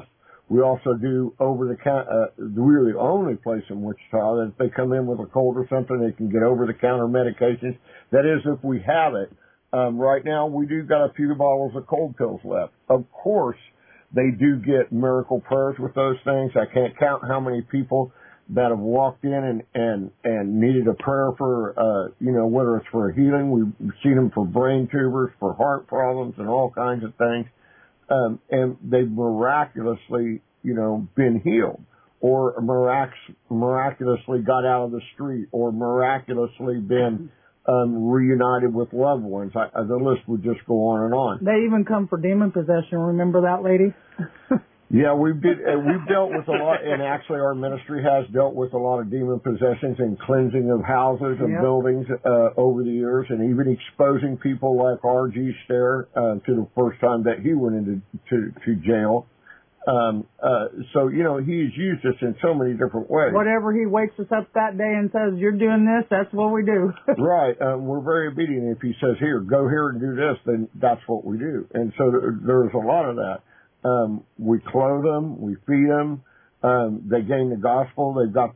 We also do over-the-counter, we're the only place in Wichita that if they come in with a cold or something, they can get over-the-counter medications. That is, if we have it. Right now, we do got a few bottles of cold pills left. Of course, they do get miracle prayers with those things. I can't count how many people that have walked in and needed a prayer for, whether it's for a healing. We've seen them for brain tumors, for heart problems, and all kinds of things. And they've miraculously, been healed, or miraculously got out of the street, or miraculously been reunited with loved ones. The list would just go on and on. They even come for demon possession. Remember that lady? Yeah, we've dealt with a lot, and actually our ministry has dealt with a lot of demon possessions and cleansing of houses and buildings over the years, and even exposing people like R.G. Stair to the first time that he went into jail. So he's used us in so many different ways. Whatever he wakes us up that day and says, "You're doing this," that's what we do. Right. We're very obedient. If he says, "Here, go here and do this," then that's what we do. And so there's a lot of that. We clothe them, we feed them, they gain the gospel, they've got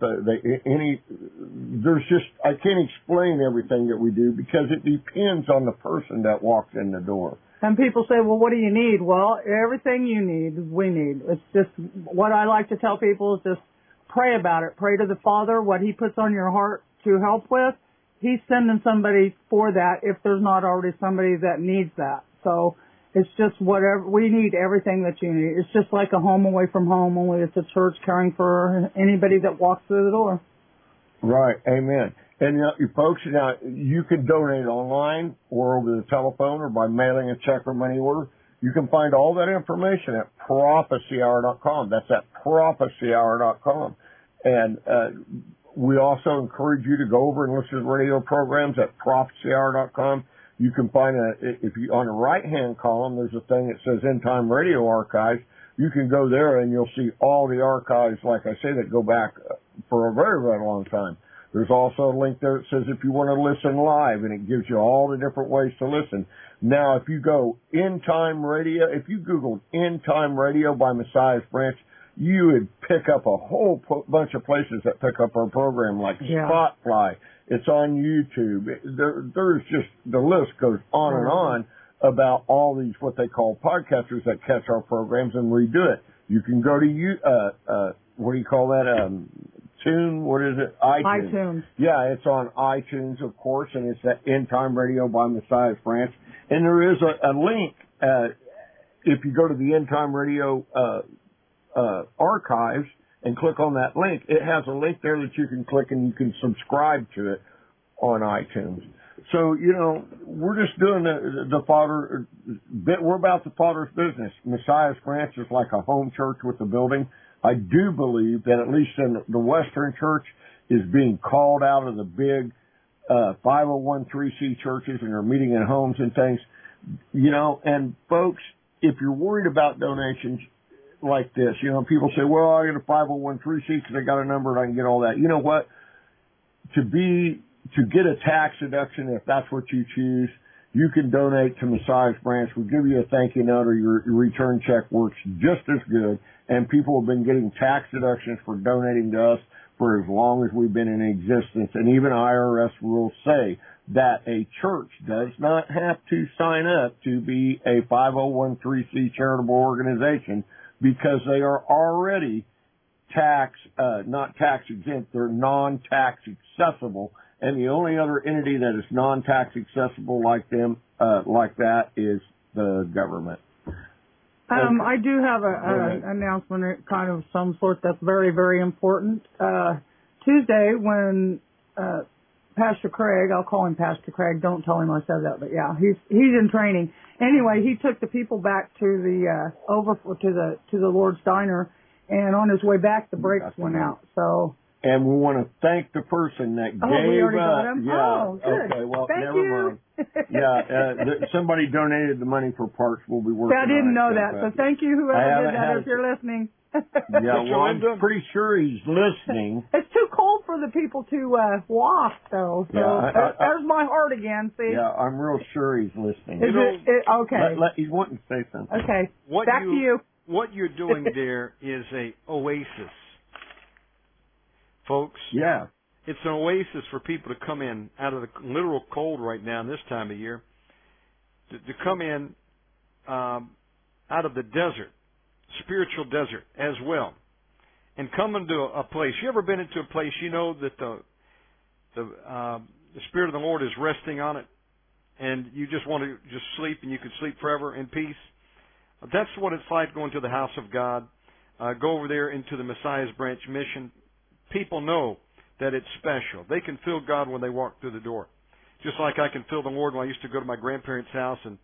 I can't explain everything that we do because it depends on the person that walks in the door. And people say, well, what do you need? Well, everything you need, we need. It's just, what I like to tell people is just pray about it. Pray to the Father, what He puts on your heart to help with. He's sending somebody for that if there's not already somebody that needs that. So, it's just whatever, we need everything that you need. It's just like a home away from home, only it's a church caring for anybody that walks through the door. Right, amen. And you folks, you can donate online or over the telephone or by mailing a check or money order. You can find all that information at prophecyhour.com. That's at prophecyhour.com. And we also encourage you to go over and listen to the radio programs at prophecyhour.com. You can find on the right-hand column, there's a thing that says End Time Radio Archives. You can go there and you'll see all the archives, like I say, that go back for a very, very long time. There's also a link there that says if you want to listen live, and it gives you all the different ways to listen. Now, if you go End Time Radio, if you Googled End Time Radio by Messiah's Branch, you would pick up a whole bunch of places that pick up our program, like Spotfly. It's on YouTube. There's just, the list goes on and on about all these, what they call podcasters that catch our programs and redo it. You can go to, what do you call that? What is it? iTunes. Yeah, it's on iTunes, of course, and it's at End Time Radio by Messiah's Branch. And there is a link, if you go to the End Time Radio, archives, and click on that link, it has a link there that you can click and you can subscribe to it on iTunes. So, we're just doing the Father, we're about the Father's business. Messiah's Branch is like a home church with a building. I do believe that at least in the Western Church is being called out of the big 501(c) churches and are meeting in homes and things. And folks, if you're worried about donations, like this. People say, well, I got a 501(c) because I got a number and I can get all that. You know what? To get a tax deduction, if that's what you choose, you can donate to Messiah's Branch. We'll give you a thank you note, or your return check works just as good. And people have been getting tax deductions for donating to us for as long as we've been in existence. And even IRS rules say that a church does not have to sign up to be a 501(c) charitable organization, because they are already not tax exempt, they're non-tax accessible, and the only other entity that is non-tax accessible like them, like that, is the government. I do have an announcement, kind of some sort, that's very, very important. Tuesday, when Pastor Craig, I'll call him Pastor Craig, don't tell him I said that, but yeah, he's in training. Anyway, he took the people back to the to the Lord's Diner, and on his way back the brakes went out. So. And we want to thank the person that gave we already got him? Yeah. Oh, good. Okay. Well, thank never you. mind. Yeah. Somebody donated the money for parts. We'll be working. I didn't know that. So thank you, whoever did that, if you're listening. Yeah, well, I'm pretty sure he's listening. It's too cold for the people to walk, though. So there's my heart again. See? Yeah, I'm real sure he's listening. Okay. He's wanting to say something. Okay. Back to you. what you're doing there is a oasis, folks. Yeah. It's an oasis for people to come in out of the literal cold right now in this time of year, to come in out of the desert, spiritual desert as well, and come into a place. You ever been into a place you know that the Spirit of the Lord is resting on it, and you just want to just sleep, and you can sleep forever in peace? That's what it's like going to the house of God. Go over there into the Messiah's Branch mission. People know that it's special. They can feel God when they walk through the door. Just like I can feel the Lord when I used to go to my grandparents' house. And,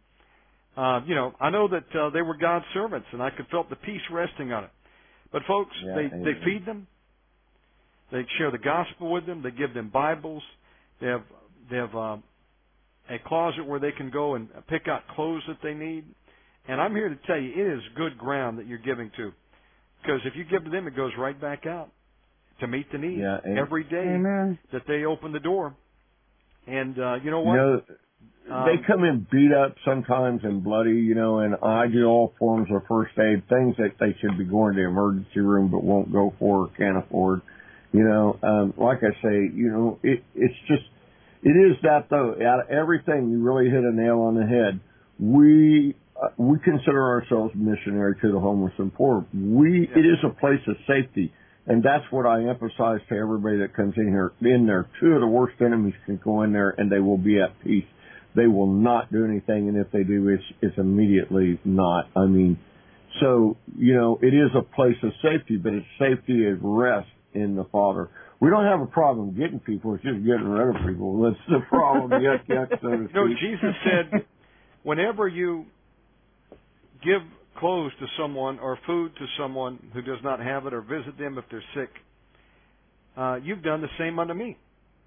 I know that they were God's servants, and I could feel the peace resting on it. But, folks, they feed them. They share the gospel with them. They give them Bibles. They have a closet where they can go and pick out clothes that they need. And I'm here to tell you, it is good ground that you're giving to. Because if you give to them, it goes right back out to meet the need every day that they open the door. And you know what? They come in beat up sometimes and bloody, and I do all forms of first aid, things that they should be going to the emergency room but won't go for or can't afford. Like I say, it's just, it is that though. Out of everything, you really hit a nail on the head. We consider ourselves missionary to the homeless and poor. It is a place of safety. And that's what I emphasize to everybody that comes in here. In there, two of the worst enemies can go in there and they will be at peace. They will not do anything, and if they do, it's immediately not. So, it is a place of safety, but it's safety at rest in the Father. We don't have a problem getting people, it's just getting rid of people. That's the problem. Yuck, so to speak. Jesus said, whenever you give clothes to someone or food to someone who does not have it, or visit them if they're sick, you've done the same unto me.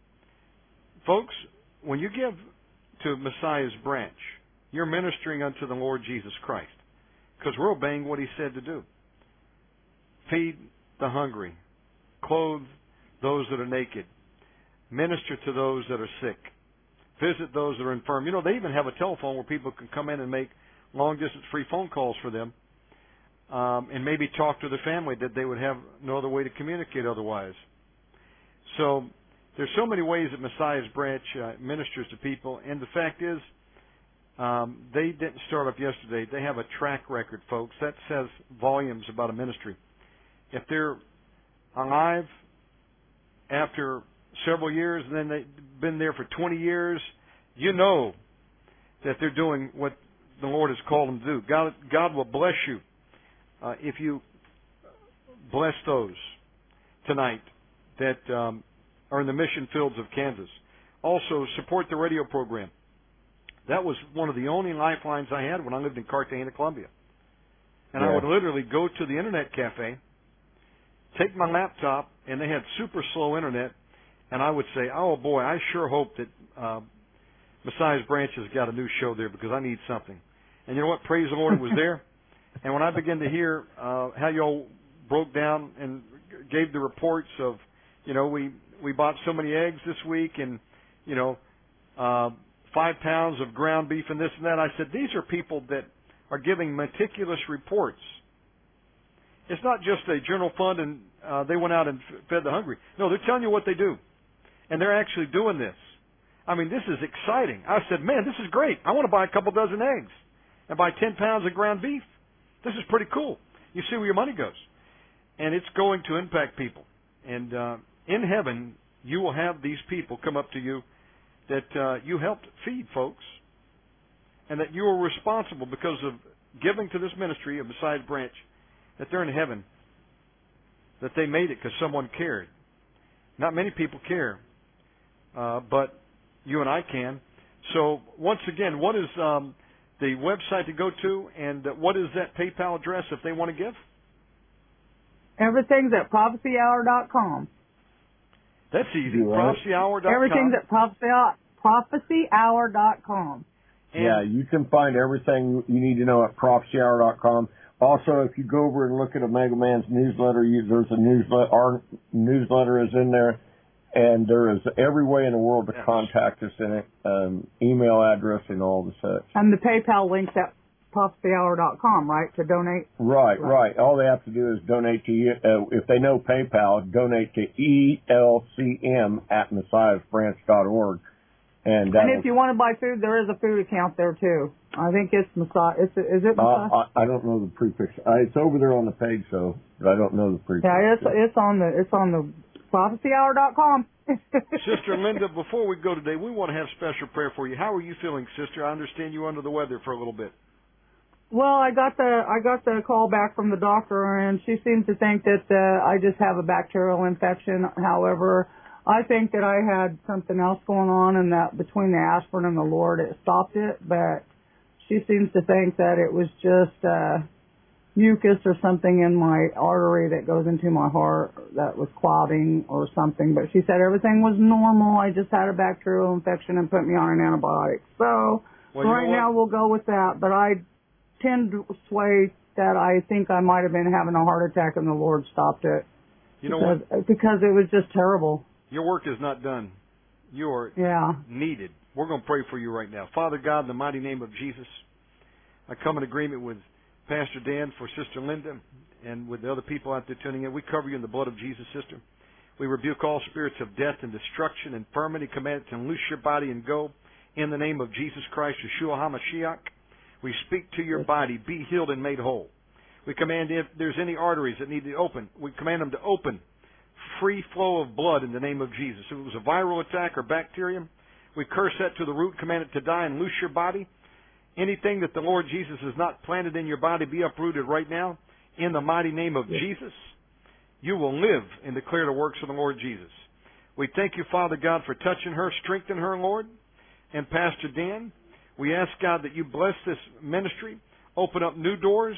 Folks, when you give to Messiah's Branch, you're ministering unto the Lord Jesus Christ, because we're obeying what He said to do. Feed the hungry, clothe those that are naked, minister to those that are sick, visit those that are infirm. They even have a telephone where people can come in and make long-distance free phone calls for them, and maybe talk to the family that they would have no other way to communicate otherwise. So there's so many ways that Messiah's Branch ministers to people, and the fact is, they didn't start up yesterday. They have a track record, folks. That says volumes about a ministry. If they're alive after several years, and then they've been there for 20 years, you know that they're doing what the Lord has called them to do. God will bless you if you bless those tonight that are in the mission fields of Kansas. Also, support the radio program. That was one of the only lifelines I had when I lived in Cartagena, Colombia. And I would literally go to the internet cafe, take my laptop, and they had super slow internet, and I would say, oh boy, I sure hope that Messiah's Branch has got a new show there, because I need something. And you know what? Praise the Lord, it was there. And when I began to hear how y'all broke down and gave the reports of, we bought so many eggs this week, and 5 pounds of ground beef and this and that, I said, these are people that are giving meticulous reports. It's not just a general fund and they went out and fed the hungry. No, they're telling you what they do. And they're actually doing this. This is exciting. I said, man, this is great. I want to buy a couple dozen eggs and buy 10 pounds of ground beef. This is pretty cool. You see where your money goes. And it's going to impact people. And in heaven, you will have these people come up to you that you helped feed, folks, and that you are responsible because of giving to this ministry of Messiah's Branch, that they're in heaven, that they made it because someone cared. Not many people care, but you and I can. So once again, what is the website to go to, and what is that PayPal address if they want to give? Everything's at prophecyhour.com. That's easy. Prophecyhour.com. Everything's at prophecyhour.com. Yeah, you can find everything you need to know at prophecyhour.com. Also, if you go over and look at Omega Man's newsletter, there's a newsletter. Our newsletter is in there, and there is every way in the world to contact us in it, email address and all the such. And the PayPal link's at prophecyhour.com, right, to donate? Right. All they have to do is donate to you. If they know PayPal, donate to elcm@messiahsbranch.org. And if you want to buy food, there is a food account there too. I think it's Messiah. Is it Messiah? I don't know the prefix. It's over there on the page, so but I don't know the prefix. Yeah, it's on the prophecyhour.com. Sister Linda, before we go today, we want to have special prayer for you. How are you feeling, sister? I understand you were under the weather for a little bit. Well, I got the call back from the doctor, and she seemed to think that I just have a bacterial infection. However, I think that I had something else going on, and that between the aspirin and the Lord, it stopped it. But she seems to think that it was just mucus or something in my artery that goes into my heart that was clotting or something. But she said everything was normal. I just had a bacterial infection and put me on an antibiotic. So right now we'll go with that. But I tend to sway that I think I might have been having a heart attack and the Lord stopped it. You know what? Because it was just terrible. Your work is not done. You are needed. We're going to pray for you right now. Father God, in the mighty name of Jesus, I come in agreement with Pastor Dan for Sister Linda and with the other people out there tuning in. We cover you in the blood of Jesus, sister. We rebuke all spirits of death and destruction, infirmity, command it to loose your body and go. In the name of Jesus Christ, Yeshua HaMashiach, we speak to your body, be healed and made whole. We command if there's any arteries that need to open, we command them to open. Free flow of blood in the name of Jesus. If it was a viral attack or bacterium, we curse that to the root, command it to die and loose your body. Anything that the Lord Jesus has not planted in your body, be uprooted right now. In the mighty name of Jesus, you will live and declare the works of the Lord Jesus. We thank you, Father God, for touching her, strengthen her, Lord. And Pastor Dan, we ask, God, that you bless this ministry, open up new doors,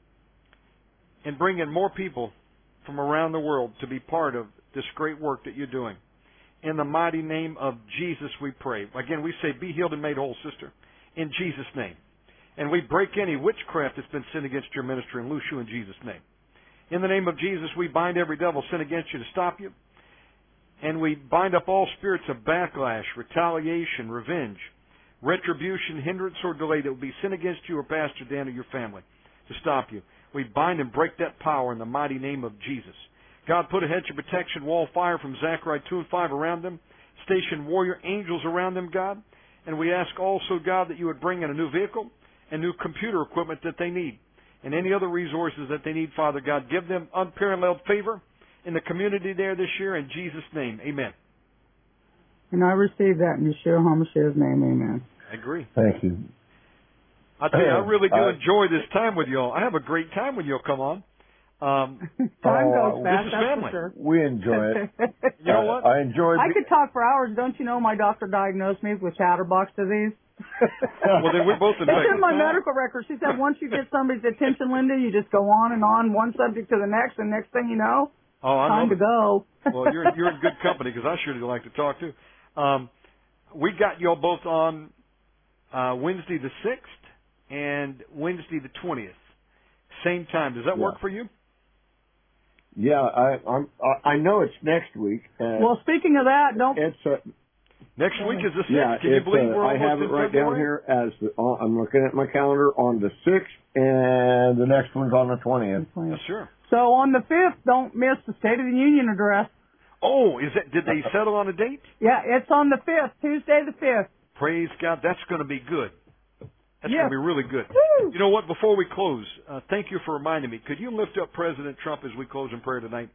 and bring in more people from around the world to be part of this great work that you're doing. In the mighty name of Jesus we pray. Again, we say be healed and made whole, sister, in Jesus' name. And we break any witchcraft that's been sinned against your ministry and loose you in Jesus' name. In the name of Jesus, we bind every devil sin against you to stop you. And we bind up all spirits of backlash, retaliation, revenge, retribution, hindrance, or delay that will be sin against you or Pastor Dan or your family to stop you. We bind and break that power in the mighty name of Jesus. God, put a hedge of protection, wall fire from Zechariah 2 and 5 around them. Station warrior angels around them, God. And we ask also, God, that you would bring in a new vehicle and new computer equipment that they need. And any other resources that they need, Father God. Give them unparalleled favor in the community there this year. In Jesus' name, amen. And I receive that in Yeshua HaMashiach's name, amen. I agree. Thank you. I tell you, I really do enjoy this time with y'all. I have a great time when y'all come on. Time goes fast, this is that's family. for sure. We enjoy it. You know what? I enjoyed I could talk for hours. Don't you know my doctor diagnosed me with chatterbox disease? Well, then we're both It's in my medical record. She said once you get somebody's attention, Linda, you just go on, one subject to the next, and next thing you know, time to go. Well, you're in good company because I surely like to talk too. We got y'all both on Wednesday the 6th and Wednesday the 20th. Same time. Does that work for you? Yeah, I know it's next week. Well, speaking of that, Next week is the 6th. Yeah, Can you believe we're I almost have it in right February? down here as I'm looking at my calendar on the 6th, and the next one's on the 20th. Yes, sure. So on the 5th, don't miss the State of the Union address. Oh, did they settle on a date? Yeah, it's on the 5th, Tuesday the 5th. Praise God. That's going to be good. That's going to be really good. Woo! You know what? Before we close, thank you for reminding me. Could you lift up President Trump as we close in prayer tonight?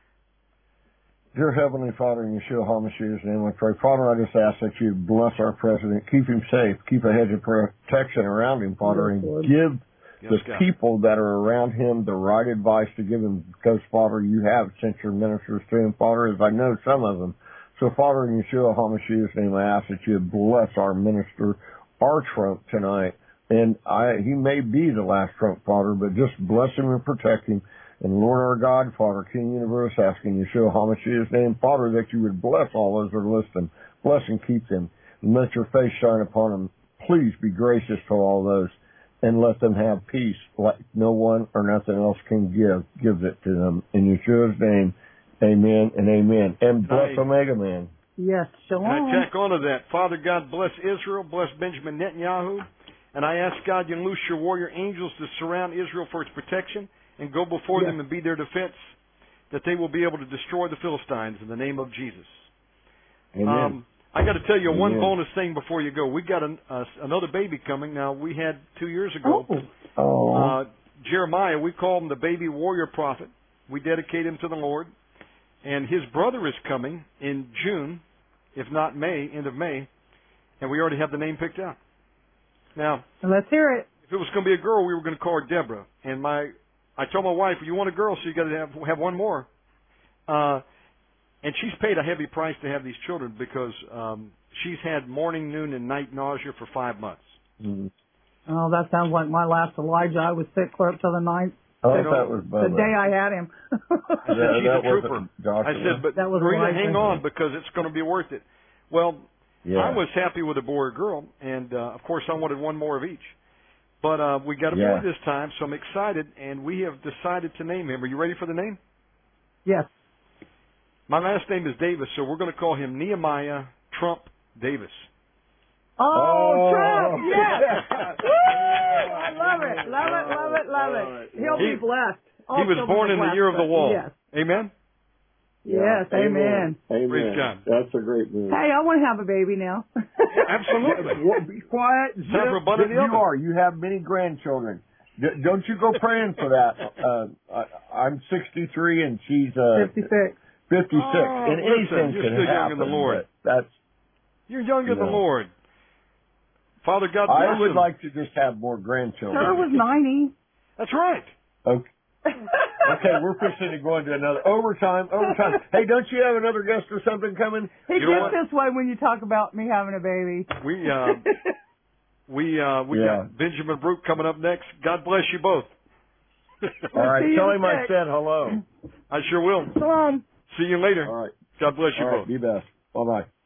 Dear Heavenly Father, in Yeshua HaMashiach's name, we pray. Father, I just ask that you bless our president, keep him safe, keep a hedge of protection around him, Father, and give the people that are around him the right advice to give him, because, Father, you have sent your ministers to him, Father, as I know some of them. So, Father, in Yeshua HaMashiach's name, I ask that you bless our minister, our Trump tonight. And he may be the last Trump, Father, but just bless him and protect him. And Lord our God, Father, King Universe, asking Yeshua HaMashiach's name, Father, that you would bless all those that are listening. Bless and keep them. And let your face shine upon them. Please be gracious to all those. And let them have peace like no one or nothing else can give. Give it to them. In Yeshua's name, amen and amen. And bless Omega Man. Yes, shalom. And I tack on to that. Father God, bless Israel, bless Benjamin Netanyahu, And I ask God, you loose your warrior angels to surround Israel for its protection and go before them and be their defense, that they will be able to destroy the Philistines in the name of Jesus. Amen. I got to tell you one Amen. bonus thing before you go. We got another baby coming. Now, we had 2 years ago, Jeremiah, we call him the baby warrior prophet. We dedicate him to the Lord. And his brother is coming in June, if not May, end of May, and we already have the name picked out. Now, let's hear it. if it was going to be a girl, we were going to call her Deborah. And I told my wife, you want a girl, so you got to have one more. And she's paid a heavy price to have these children because she's had morning, noon, and night nausea for 5 months. Mm-hmm. Oh, that sounds like my last Elijah. I was sick clear up till the ninth. Oh, that was the day I had him. I said, she's a trooper. I said, but Marina, hang on because it's going to be worth it. Well, I was happy with a boy or girl, and of course I wanted one more of each. But we got a boy this time, so I'm excited, and we have decided to name him. Are you ready for the name? Yes. My last name is Davis, so we're going to call him Nehemiah Trump Davis. Oh, Trump! Yes! Woo! I love it, love it, love it, love it. He'll be blessed. He was born in the year of the wall. Yes. Amen? Yes, amen. Amen. Praise God. That's a great move. Hey, I want to have a baby now. Absolutely. Well, be quiet. Time for a butt in the oven. You are. You have many grandchildren. Don't you go praying for that. I'm 63 and she's 56. 56. Oh, and anything you're can still young happen. in the Lord. You're young in the Lord. Father God bless I would him. like to just have more grandchildren. Sir was 90. That's right. Okay. Okay, we're fixing to go into another overtime. Hey, don't you have another guest or something coming? He gets this way when you talk about me having a baby. We got Benjamin Brook coming up next. God bless you both. All right, tell him I said hello. I sure will. So long. See you later. All right. God bless you All right, both. be best. Bye-bye.